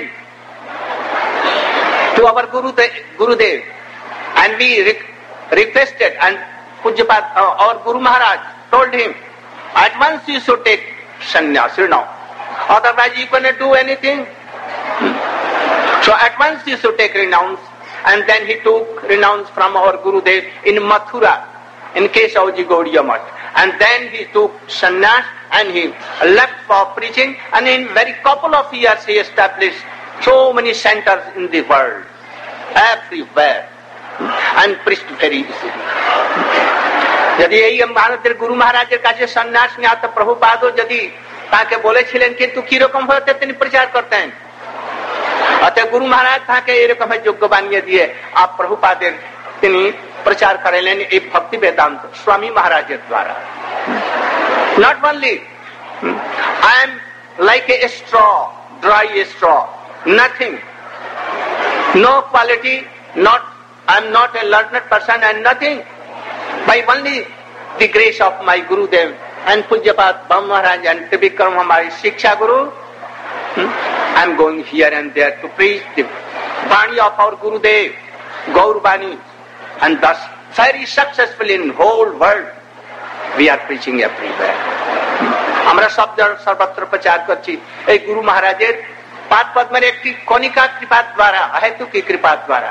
to our Gurudev, Gurudev and we requested, and Pujapad, uh, our Guru Maharaj told him, at once you should take sannyas, you know. Otherwise you cannot do anything. So at once you should take renounce. And then he took renounce from our Gurudev in Mathura, in Keshavji Gaudiya Mutt. And then he took sannyas and he left for preaching. And in very couple of years he established so many centers in the world, everywhere, and preached very easily. যদি এই ভারতের গুরু মহারাজের কাছে সন্ন্যাস নেওয়া তো প্রভুপাদও যদি তাকে বলেছিলেন কিন্তু কিরকম ভাবে তিনি প্রচার করতেন। অতএব গুরু মহারাজ তাকে এরকম যোগ্য বানিয়ে দিয়ে আপ প্রভুপাদের তিনি প্রচার করালেন এই ভক্তি বেদান্ত স্বামী মহারাজের দ্বারা। Not only I am like a straw, dry straw, nothing, no quality, not I am not a learned person and nothing. By only the grace of my Gurudev and Pujapad Bam Maharaj and Trivikram Hamari Shiksha Guru, I am going here and there to preach the Bani of our Gurudev, Gaur Bani, and thus very successful in whole world. We are preaching everywhere. আমরা সব সর্বত্র প্রচার করছি এই গুরু মহারাজের পাদ পদ্মের একটি কণিকা কৃপা দ্বারা, অহেতুকী কৃপা দ্বারা।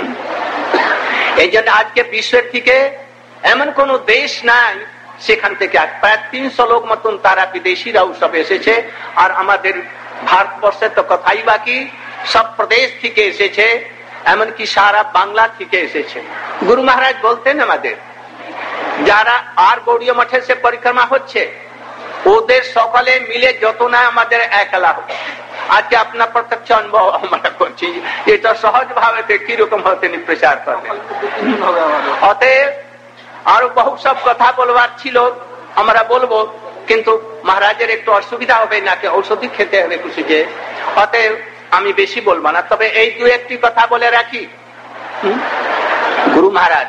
এই জন্য আজকে বিশ্বের থেকে এমন কোন দেশ নাই সেখান থেকে প্রায় তিনশো লোক মতন তারা বিদেশিরাও সব এসেছে। আর আমাদের ভারতবর্ষে তো কথাই বাকি, সব প্রদেশ থেকে এসেছে, এমনকি সারা বাংলা থেকে এসেছে। গুরু মহারাজ বলতেন আমাদের যারা আর গৌড়ীয় মঠে সে পরিক্রমা হচ্ছে ওদের সকালে মিলে যত না আমাদের একলা হচ্ছে। আজকে আপনার প্রত্যক্ষ অনুভব আমরা করছি, এটা সহজ ভাবে কিরকম হতে প্রচার করবেন। অতএব আরো বহু সব কথা বলবার ছিল, আমরা বলবো, কিন্তু মহারাজের একটু অসুবিধা হবে, নাকি ঔষধি খেতে হবে কিছু যে, অতএব আমি বেশি বলবো না। তবে এই দু একটি কথা বলে রাখি। গুরু মহারাজ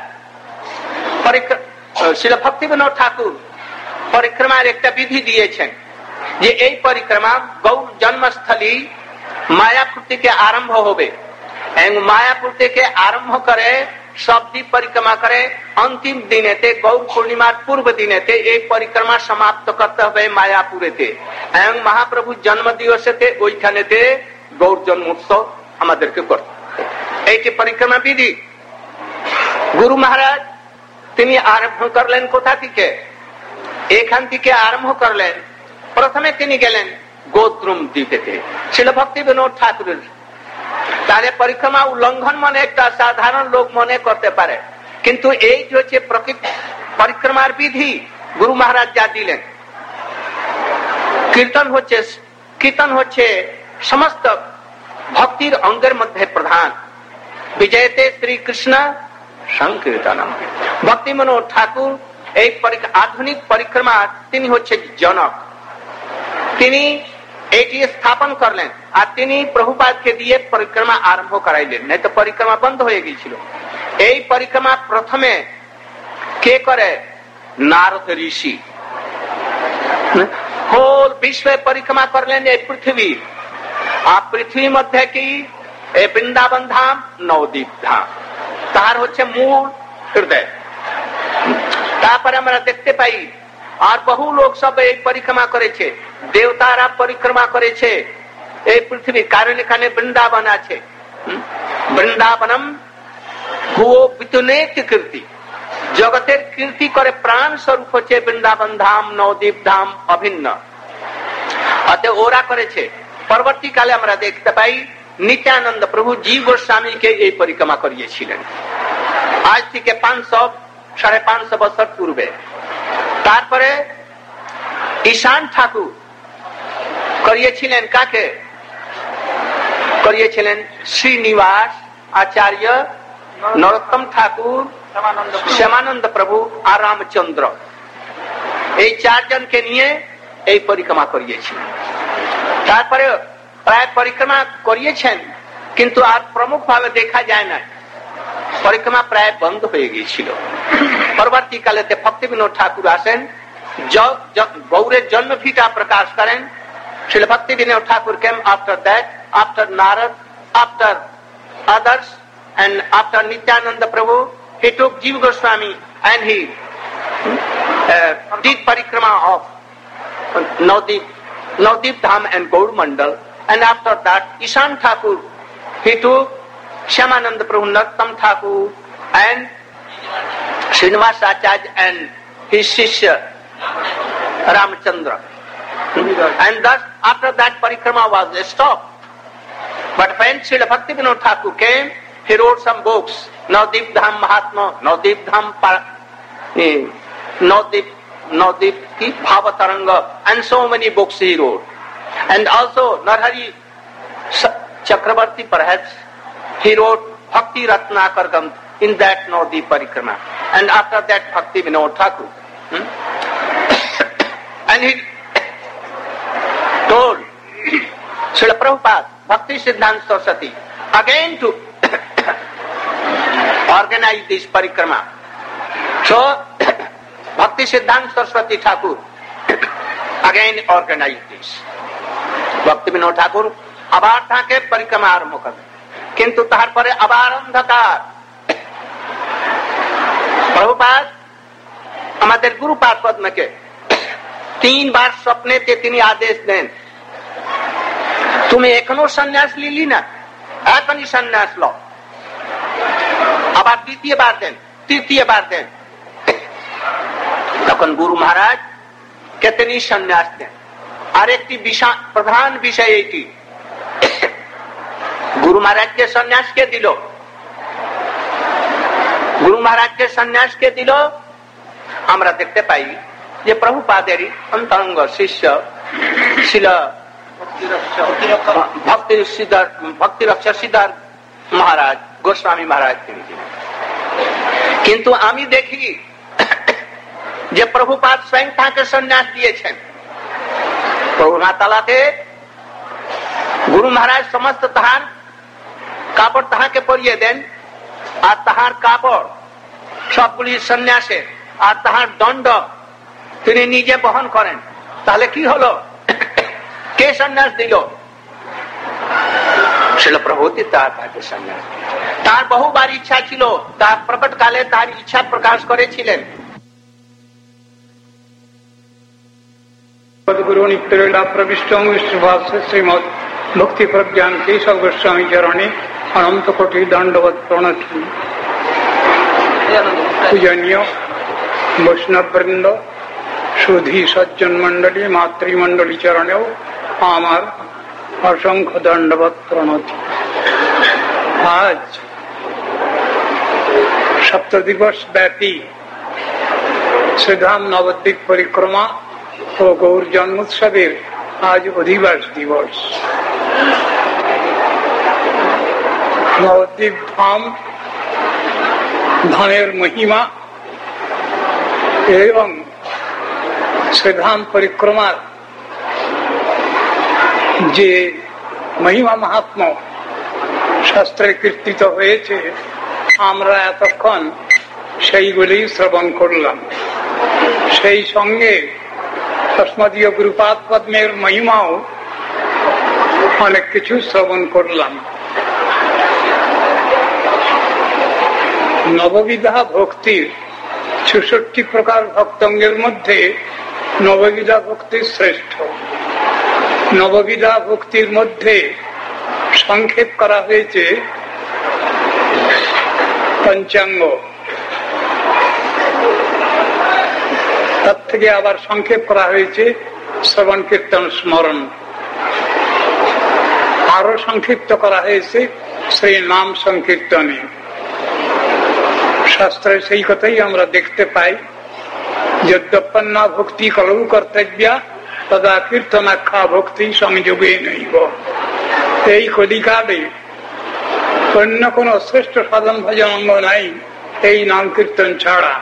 শ্রীল ভক্তিবিনোদ ঠাকুর পরিক্রমার একটা বিধি দিয়েছেন যে এই পরিক্রমা গৌর জন্মস্থলী মায়াপুর থেকে আরম্ভ হবে এবং মায়াপুর থেকে আরম্ভ করে সব দ্বীপ পরিক্রমা করে অন্তিম দিনেতে গৌর পূর্ণিমার পূর্ব দিনেতে এই পরিক্রমা সমাপ্ত করতে হবে মায়াপুরেতে এবং মহাপ্রভুর জন্ম দিবসেতে ওইখানেতে গৌর জন্মোৎসব আমাদেরকে করতে হবে। এইটি পরিক্রমা বিধি। গুরু মহারাজ তিনি আরম্ভ করলেন কোথা থেকে? এখান থেকে আরম্ভ করলেন। প্রথমে তিনি গেলেন গোদ্রুম দ্বীপেতে শ্রীল ভক্তিবিনোদ ঠাকুরের। তাহলে পরিক্রমা উল্লঙ্ঘন মনে একটা সাধারণ লোক মনে করতে পারে, কিন্তু এই যে হচ্ছে প্রকৃত পরিক্রমার বিধি গুরু মহারাজ যা দিলেন। কীর্তন হচ্ছে কীর্তন হচ্ছে সমস্ত ভক্তির অঙ্গের মধ্যে প্রধান। বিজয়তে শ্রীকৃষ্ণ সংকীর্তনম। ভক্তিবিনোদ ঠাকুর এই আধুনিক পরিক্রমার তিনি হচ্ছে জনক। তিনি এটি স্থাপন করলেন আর তিনি প্রভুপাদকে দিয়ে পরিক্রমা আরম্ভ করাইলেন, নাই তো পরিক্রমা বন্ধ হয়ে গিয়েছিল। এই পরিক্রমা প্রথমে কে করে? নারদ ঋষি হোল বিশ্বে পরিক্রমা করলেন এই পৃথিবী। আর পৃথিবীর মধ্যে কি এই বৃন্দাবন ধাম, নবদ্বীপ ধাম, তার হচ্ছে মূল হৃদয়। তারপরে আমরা দেখতে পাই আর বহু লোক সব এই পরিক্রমা করেছে, দেবতারা পরিক্রমা করেছে এই পৃথিবী, কারণ এখানে বৃন্দাবন আছে। বৃন্দাবনম ভুয়ো বিতুনেত কীর্তি, জগতের কীর্তি করে প্রাণ স্বরূপ হচ্ছে বৃন্দাবন ধাম, নবদ্বীপ ধাম অভিন্ন। অতএব ওরা করেছে। পরবর্তীকালে আমরা দেখতে পাই নিত্যানন্দ প্রভু জীব গোস্বামীকে এই পরিক্রমা করিয়েছিলেন আজ থেকে পাঁচশো সাড়ে পাঁচশো বছর পূর্বে। তারপরে ঈশান ঠাকুর করিয়েছিলেন কাকে? করিয়েছিলেন শ্রীনিবাস আচার্য, নরোত্তম ঠাকুর, শ্যামানন্দ প্রভু আর রামচন্দ্র। এই চারজনকে নিয়ে এই পরিক্রমা করিয়েছিলেন। তারপরে প্রায় পরিক্রমা করিয়েছেন, কিন্তু আর প্রমুখ ভাবে দেখা যায় না, পরিক্রমা প্রায় বন্ধ হয়ে গিয়েছিল। পরবর্তীকালে ভক্তিবিনোদ ঠাকুর আসেন, গৌরের জন্ম ভিটা প্রকাশ করেন। শ্রীল ভক্তিবিনোদ ঠাকুর came after that, after Narad, after others, and after Nityananda Prabhu, he took Jiva Goswami and he uh, did parikrama of Navdeep, Navdeep Dham and Gaur Mandal. And after that, Ishan Thakur, he took Shyamananda Prabhu, Narottam Thakur, and Srinivas Acharya and his Shishya Ramchandra. And thus, after that, parikrama was stopped. But when Srila Bhaktivinoda Thakur came, he wrote some books, Navdeep Dham Mahatma, Navdeep Dham Navdeep Navdeep Ki Bhavataranga, and so many books he wrote. And also Narhari Chakravarti, perhaps, he wrote Bhakti Ratnakar Granth in that Navdeep Parikrama. And after that, Bhaktivinoda Thakur. Hmm? And he told Srila Prabhupada, Bhakti Siddhanta Saraswati, again to organize this parikrama. So, Bhakti Siddhanta Saraswati Thakur again organized this. Bhaktivinoda Thakur আবার তাকে পরিক্রমা আরম্ভ করবে, কিন্তু তারপরে আবার অন্ধকার। প্রভুপাদ আমাদের গুরুপাদ পদ্মকে তিনবার স্বপ্নেতে তিনি আদেশ দেন, তুমি এখনো সন্ন্যাস লিলি না, এখনই সন্ন্যাস লো। আবার দ্বিতীয়বার দেন, তৃতীয়বার দেন। তখন গুরু মহারাজ কে তিনি সন্ন্যাস দেন। আরেকটি প্রধান বিষয় এটি, গুরু মহারাজকে সন্ন্যাস কে দিল? গুরু মহারাজকে সন্ন্যাস কে দিল? আমরা দেখতে পাই যে প্রভুপাদেরই অন্তরঙ্গ শিষ্য ছিল ভক্তি ভক্তি রক্ষা সিদ্ধার্থ মহারাজ গোস্বামী মহারাজ তিনি। কিন্তু আমি দেখি যে প্রভুপাদ স্বয়ং তাকে সন্ন্যাস দিয়েছেন। প্রভুমা তালাতে গুরু মহারাজ সমস্ত তাহার কাপড় তাহাকে পরিয়ে দেন, আর তাহার কাপড় সবগুলি সন্ন্যাসের, আর তাহার দণ্ড তিনি নিজে বহন করেন। তাহলে কি হলো? কে সন্ন্যাস দিল? শিল প্রভুতি তার তাকে সন্ন্যাস। তার বহুবার ইচ্ছা ছিল, তার প্রকট কালে তার ইচ্ছা প্রকাশ করেছিলেন। गुरु नित्यलीला प्रविष्ट विष्णुभाष श्रीमद भक्ति प्रज्ञान केशव गोस्वामी चरणे अनंत कोटि दंडवत प्रणति। पूजनीय वैष्णव वृंद, सुधी सज्जन मंडली, मातृमंडली चरणे आमार असंख्य दंडवत प्रणति। आज सप्त दिवस व्यापी श्रीधाम नवद्वीप परिक्रमा ও গৌর জন্মোৎসবের আজ অধিবাস দিবস। নবদ্বীপ ধাম ধামের মহিমা এবং শ্রীধাম পরিক্রমার যে মহিমা মাহাত্ম্য শাস্ত্রে কীর্তিত হয়েছে, আমরা এতক্ষণ সেইগুলি শ্রবণ করলাম। সেই সঙ্গে তস্মদীয় গুরুপাদ পদ্মের মহিমাও অনেক কিছু শ্রবণ করলাম। নববিধা ভক্তির ছেষট্টি প্রকার ভক্তঙ্গের মধ্যে নববিধা ভক্তি শ্রেষ্ঠ। নববিধা ভক্তির মধ্যে সংক্ষেপ করা হয়েছে পঞ্চাঙ্গ, তার থেকে আবার সংক্ষেপ করা হয়েছে শ্রবণ কীর্তন স্মরণ, আরো সংক্ষিপ্ত করা হয়েছে সেই নাম সংকীর্তনে। শাস্ত্রে সেই কথাই আমরা দেখতে পাই, যদ্যপন্না ভক্তি কলৌ কর্তব্যা তদা কীর্তনাখ্যা ভক্তি সংযোগে নৈব। এই কলিকালে অন্য কোন শ্রেষ্ঠ সাধন ভজন অঙ্গ নাই এই নাম কীর্তন ছাড়া।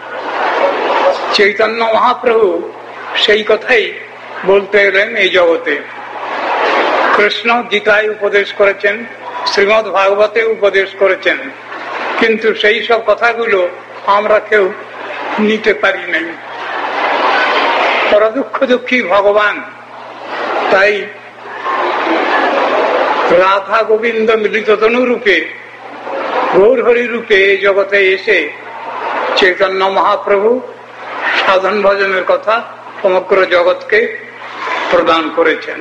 চৈতন্য মহাপ্রভু সেই কথাই বলতে এলেন এই জগতে। কৃষ্ণ গীতায় উপদেশ করেছেন, শ্রীমদ্ ভাগবতে উপদেশ করেছেন, কিন্তু সেই সব কথাগুলো আমরা কেউ নিতে পারি নাই। পরদুঃখ দুঃখী ভগবান, তাই রাধা গোবিন্দ মিলিত তনু রূপে গৌর হরি রূপে এই জগতে এসে চৈতন্য মহাপ্রভু সাধন ভজনের কথা সমগ্র জগৎকে প্রদান করেছেন।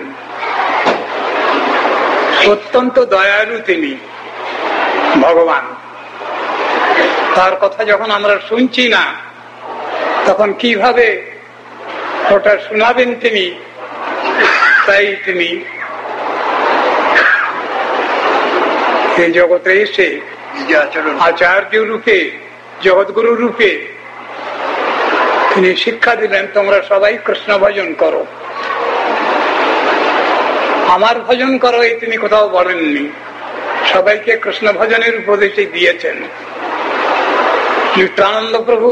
অত্যন্ত দয়ালু তিনি ভগবান। তার কথা যখন আমরা শুনছি না, তখন কিভাবে ওটা শোনাবেন তিনি, তাই তিনি এই জগতে এসে আচার্য রূপে, জগৎগুরু রূপে তিনি শিক্ষা দিলেন, তোমরা সবাই কৃষ্ণ ভজন করো। আমার ভজন করো এই তিনি কোথাও বলেননি, সবাইকে কৃষ্ণ ভজনের উপদেশই দিয়েছেন। নিত্যানন্দ প্রভু,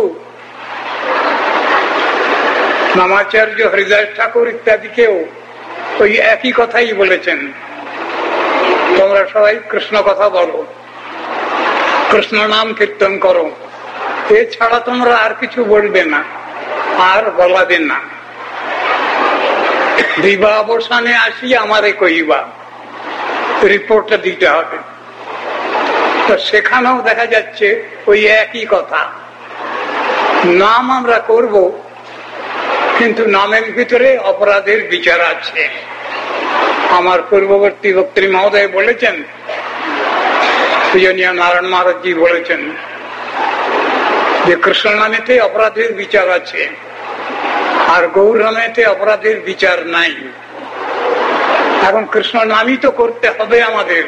নামাচার্য হরিদাস ঠাকুর ইত্যাদিকেও ওই একই কথাই বলেছেন, তোমরা সবাই কৃষ্ণ কথা বলো, কৃষ্ণ নাম কীর্তন করো, এছাড়া তোমরা আর কিছু বলবে না, আর বলাবে না। দিবা অবসানে আসি আমারে কইবা, রিপোর্টটা দিতে হবে। তো সেখানেও দেখা যাচ্ছে ওই একই কথা, নাম আমরা করব, কিন্তু নামের ভিতরে অপরাধের বিচার আছে। আমার পূর্ববর্তী বক্তৃ মহোদয় বলেছেন, পূজনীয় নারায়ণ মহারাজজি বলেছেন যে কৃষ্ণ নামেতে অপরাধের বিচার আছে, আর গৌর নামেতে অপরাধের বিচার নাই। এখন কৃষ্ণ নামই তো করতে হবে আমাদের,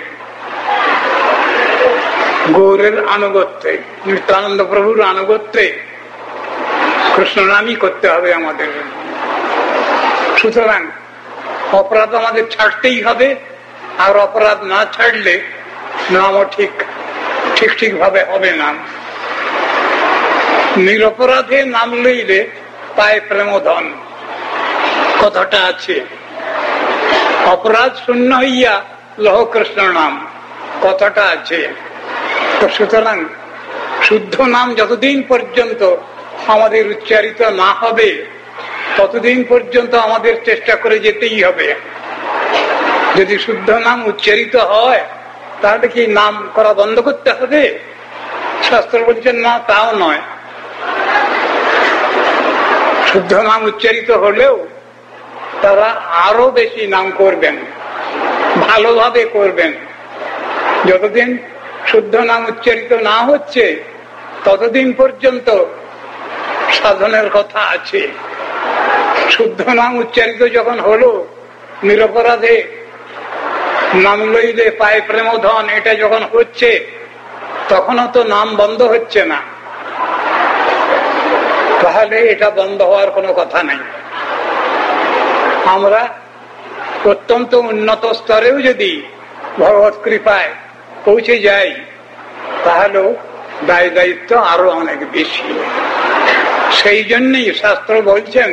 গৌরের আনুগত্যে, নিত্যানন্দ প্রভুর আনুগত্যে কৃষ্ণ নামই করতে হবে আমাদের। সুতরাং অপরাধ আমাদের ছাড়তেই হবে, আর অপরাধ না ছাড়লে নামও ঠিক ঠিক ঠিক ভাবে হবে না। নিরপরাধে নাম লইলে পায় প্রেমধন, কথাটা আছে। অপরাধ শূন্য হইয়া লহ কৃষ্ণ নাম, কথাটা আছে। তো সুতরাং শুদ্ধ নাম যতদিন পর্যন্ত আমাদের উচ্চারিত না হবে, ততদিন পর্যন্ত আমাদের চেষ্টা করে যেতেই হবে। যদি শুদ্ধ নাম উচ্চারিত হয়, তাহলে কি নাম করা বন্ধ করতে হবে? শাস্ত্র বলছেন না, তাও নয়। শুদ্ধ নাম উচ্চারিত হলেও তারা আরো বেশি নাম করবেন, ভালোভাবে করবেন। যতদিন শুদ্ধ নাম উচ্চারিত না হচ্ছে, ততদিন পর্যন্ত সাধনের কথা আছে। শুদ্ধ নাম উচ্চারিত যখন হলো, নিরপরাধে নাম লইলে পায় প্রেমধন, এটা যখন হচ্ছে, তখনও তো নাম বন্ধ হচ্ছে না। তাহলে এটা বন্ধ হওয়ার কোনো কথা নাই। আমরা অত্যন্ত উন্নত স্তরেও যদি ভগবত কৃপায় পৌঁছে যাই, তাহলেও দায় দায়িত্ব আরো অনেক বেশি। সেই জন্যই শাস্ত্র বলছেন,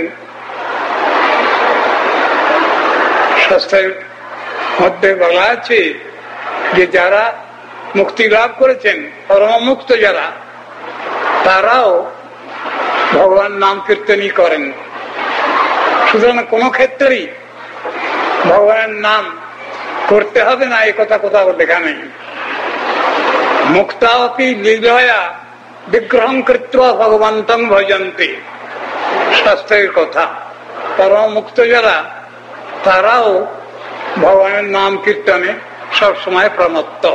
শাস্ত্রের মধ্যে বলা আছে যে যারা মুক্তি লাভ করেছেন, পরমমুক্ত যারা, তারাও ভগবান নাম কীর্তনই করেন। সুতরাং কোনো ক্ষেত্রেই ভগবানের নাম করতে হবে না, এই কথা কোথাও লেখা নেই। মুক্তা অপি লীলয়া বিগ্রহং কৃত্বা ভগবন্তং ভজন্তে, শাস্ত্রের কথা। পরম মুক্ত যারা, তারাও ভগবানের নাম কীর্তনে সবসময় প্রমত্ত।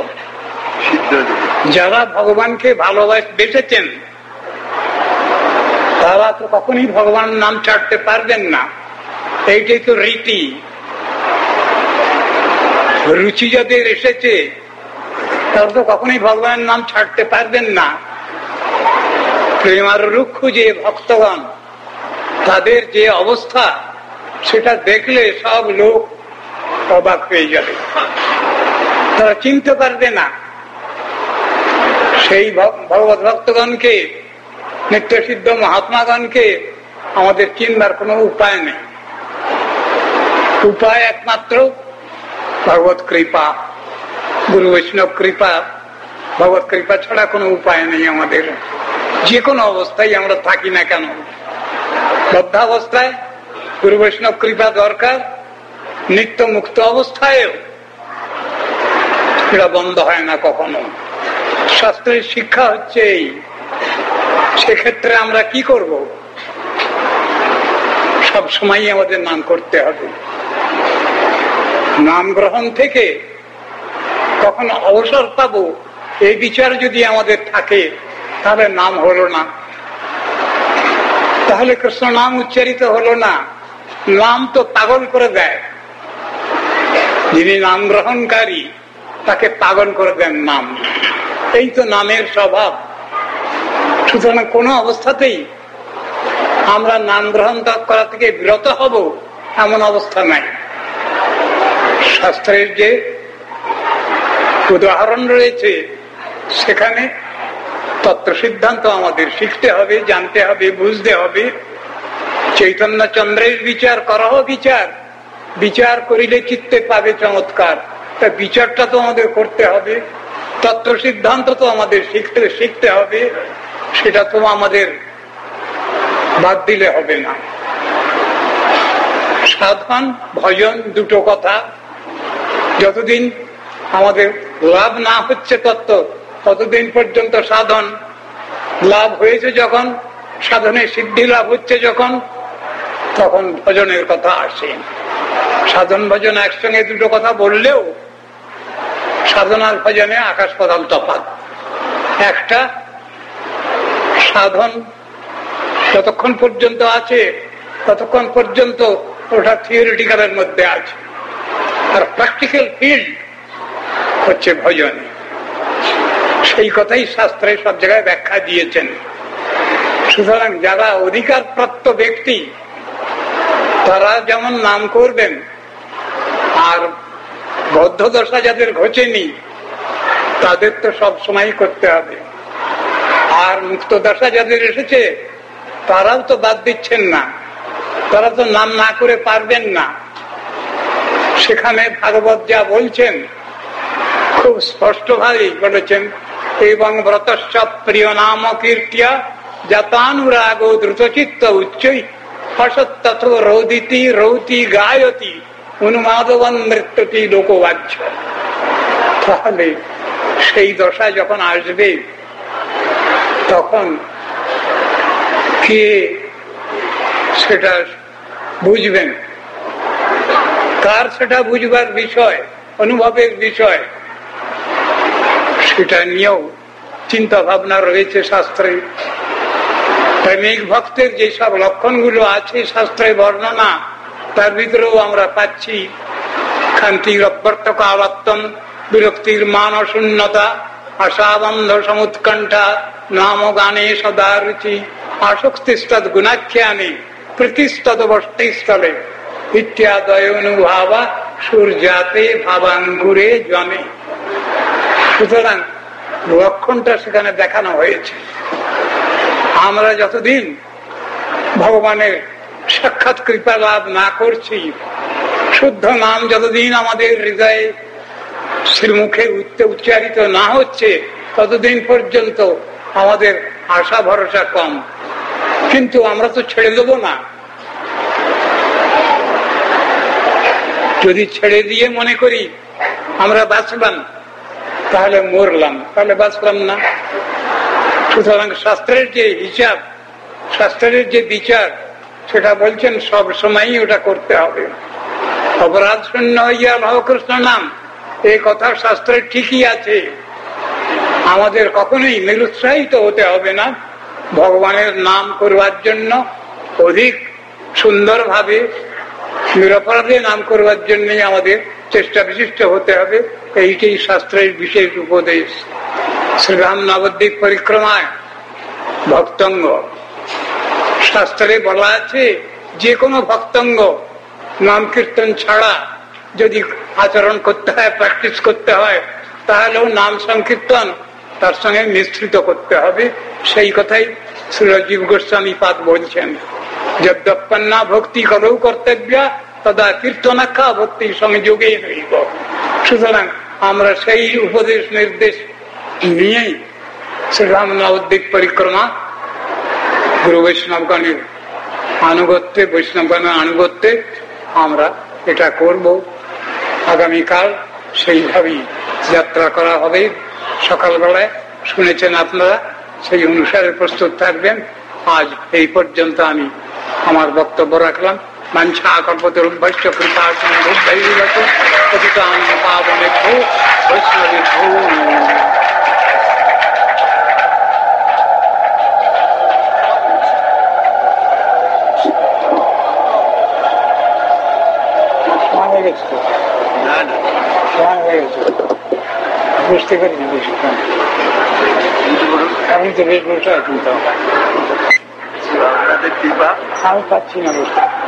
যারা ভগবানকে ভালোবেসেছেন, তারা তো কখনই ভগবানের নাম ছাড়তে পারবেন না। এইটাই তো রীতি। রুচি যাদের এসেছে, তারা তো কখনই ভগবানের নাম ছাড়তে পারবেন না। প্রেমার রুক্ষ যে ভক্তগণ, তাদের যে অবস্থা, সেটা দেখলে সব লোক অবাক হয়ে যাবে, তারা চিনতে পারবে না। সেই ভগবত ভক্তগণকে, নিত্য সিদ্ধ মহাত্মাগণকে আমাদের চিনবার কোনো উপায় নেই। উপায় একমাত্র ভগবত কৃপা, গুরু বৈষ্ণব কৃপা। ভগবত কৃপা ছাড়া কোনো উপায় নেই আমাদের। যে কোনো অবস্থায় আমরা থাকি না কেন, বদ্ধাবস্থায় গুরু বৈষ্ণব কৃপা দরকার, নিত্য মুক্ত অবস্থায়ও এটা বন্ধ হয় না কখনো। শাস্ত্রের শিক্ষা হচ্ছে এই। সেক্ষেত্রে আমরা কি করব? সব সময় আমাদের নাম করতে হবে। নাম গ্রহণ থেকে কখন অবসর পাবো, এই বিচার যদি আমাদের থাকে, তাহলে নাম হলো না, তাহলে কৃষ্ণ নাম উচ্চারিত হলো না। নাম তো পাগল করে দেয়। যিনি নাম গ্রহণকারী, তাকে পাগল করে দেন নাম। এই তো নামের স্বভাব। সুতরাং কোনো অবস্থাতেই আমরা নাম গ্রহণ করা থেকে বিরত হব, এমন অবস্থা নাই। শাস্ত্রের যে উদাহরণ রয়েছে, সেখানে তত্ত্ব সিদ্ধান্ত আমাদের শিখতে হবে, জানতে হবে, বুঝতে হবে। চৈতন্য চন্দ্রের বিচার করহ বিচার, বিচার করিলে চিত্তে পাবে চমৎকার। তা বিচারটা তো আমাদের করতে হবে, তত্ত্ব সিদ্ধান্ত তো আমাদের শিখতে শিখতে হবে। সেটা তো আমাদের বাদ দিলে হবে না। সাধন ভজন দুটো কথা। যতদিন আমাদের লাভ না হচ্ছে তত্ত্ব, ততদিন পর্যন্ত সাধন। লাভ হয়েছে যখন, সাধনে সিদ্ধি লাভ হচ্ছে যখন, তখন ভজনের কথা আসে। সাধন ভজন একসঙ্গে দুটো কথা বললেও সাধনার ভজনে আকাশ পাতাল তফাৎ। একটা সাধন যতক্ষণ পর্যন্ত আছে ততক্ষণ পর্যন্ত ওটা থিওরিটিক্যালের মধ্যে আছে, আর প্র্যাকটিক্যাল ফিল্ড হচ্ছে ভজনে। সেই কথাই শাস্ত্রে সব জায়গায় ব্যাখ্যা দিয়েছেন। সুতরাং যারা অধিকার প্রাপ্ত ব্যক্তি তারা যেমন নাম করবেন, আর বদ্ধ দশা যাদের ঘটেনি তাদের তো সব সময় করতে হবে, আর মুক্ত দশা যাদের এসেছে তারাও তো বাদ দিচ্ছেন না, তারা তো নাম না করে পারবেন না। সেখানে ভাগবত যা বলছেন খুব স্পষ্ট ভাবে বলেছেন, এবং ব্রতশ্চ প্রিয় নাম কীর্তিয়া জাতানুরাগ দ্রুতচিত্ত উচ্চৈ হসত্তথ রৌদিতি রৌতি গায়তি উন্মাদবন নৃত্যতি লোকবাচ্য। তাহলে সেই দশা যখন আসবে তখন কে সেটা বুঝবেন? কার সেটা বুঝবার বিষয়, অনুভবের বিষয়, সেটা নিয়েও চিন্তা ভাবনা রয়েছে শাস্ত্রে। প্রেমিক ভক্তের যেসব লক্ষণগুলো আছে শাস্ত্রে বর্ণনা, তার ভিতরেও আমরা পাচ্ছি খান্তির অব্যর্থ কালত্তম, বিরক্তির মান শূন্যতা, আশাবন্ধ সমুৎকণ্ঠা, নাম গানে সদা রুচি, আসক্তিস্তদ গুণাখ্যানে প্রীতিস্তদ বষ্টিস্থলে ইত্যাদয় অনুভাবা সূর্যাতে ভাবাঙ্কুরে জমে। সুতরাং লক্ষণটা সেখানে দেখানো হয়েছে। আমরা যতদিন ভগবানের সাক্ষাৎ কৃপা লাভ না করছি, শুদ্ধ নাম যতদিন আমাদের হৃদয়ে শ্রীমুখে উচ্চারিত না হচ্ছে, ততদিন পর্যন্ত আমাদের আশা ভরসা কম। কিন্তু আমরা তো ছেড়ে দেব না। যদি ছেড়ে দিয়ে মনে করি আমরা বাঁচলাম, তাহলে মরলাম, তাহলে বাঁচলাম না। সুতরাং শাস্ত্রের যে হিসাব, শাস্ত্রের যে বিচার, সেটা বলছেন সব সময়ই ওটা করতে হবে। অপরাধ শূন্য হইয়া লহ কৃষ্ণ নাম, এই কথা শাস্ত্রে ঠিকই আছে। আমাদের কখনোই নিরুৎসাহিত হতে হবে না। ভগবানের নাম করবার জন্য অধিক সুন্দরভাবে নিরপরাধে নাম করবার জন্যই আমাদের চেষ্টা বিশিষ্ট হতে হবে। এইটাই শাস্ত্রের বিশেষ উপদেশ। শ্রীরাম নবদ্বীপ পরিক্রমায় ভক্তঙ্গ শাস্ত্রে বলা আছে, যে কোনো ভক্তঙ্গ নাম কীর্তন ছাড়া যদি আচরণ করতে হয়, প্র্যাকটিস করতে হয়, তাহলেও নাম সংকীর্তন তার সঙ্গে মিশ্রিত করতে হবে। সেই কথাই শ্রী জীব গোস্বামী পাদ বলছেন, যদ্যপন্না ভক্তি করৌ কর্তব্য তদা কীর্তনাখ্যা ভক্তি সংযোগে নইব। সুতরাং আমরা সেই উপদেশ নির্দেশ নিয়েই শ্রীরাম নবদ্বীপ পরিক্রমা গুরু বৈষ্ণবগণের আনুগত্যে, বৈষ্ণবগণের আনুগত্যে আমরা এটা করব। আগামীকাল সেইভাবেই যাত্রা করা হবে। সকালবেলায় শুনেছেন আপনারা, সেই অনুসারে প্রস্তুত থাকবেন। আজ এই পর্যন্ত আমি আমার বক্তব্য রাখলাম। বাঞ্ছা কল্পতরুভ্যশ্চ কৃপা সিন্ধুভ্যৈব পতিতানাং পাবনেভ্যো বৈষ্ণবেভ্যো বুঝতে পারি না বেশি, আমি তো বেশ বসে আছি, আমি পাচ্ছি না বুঝতে।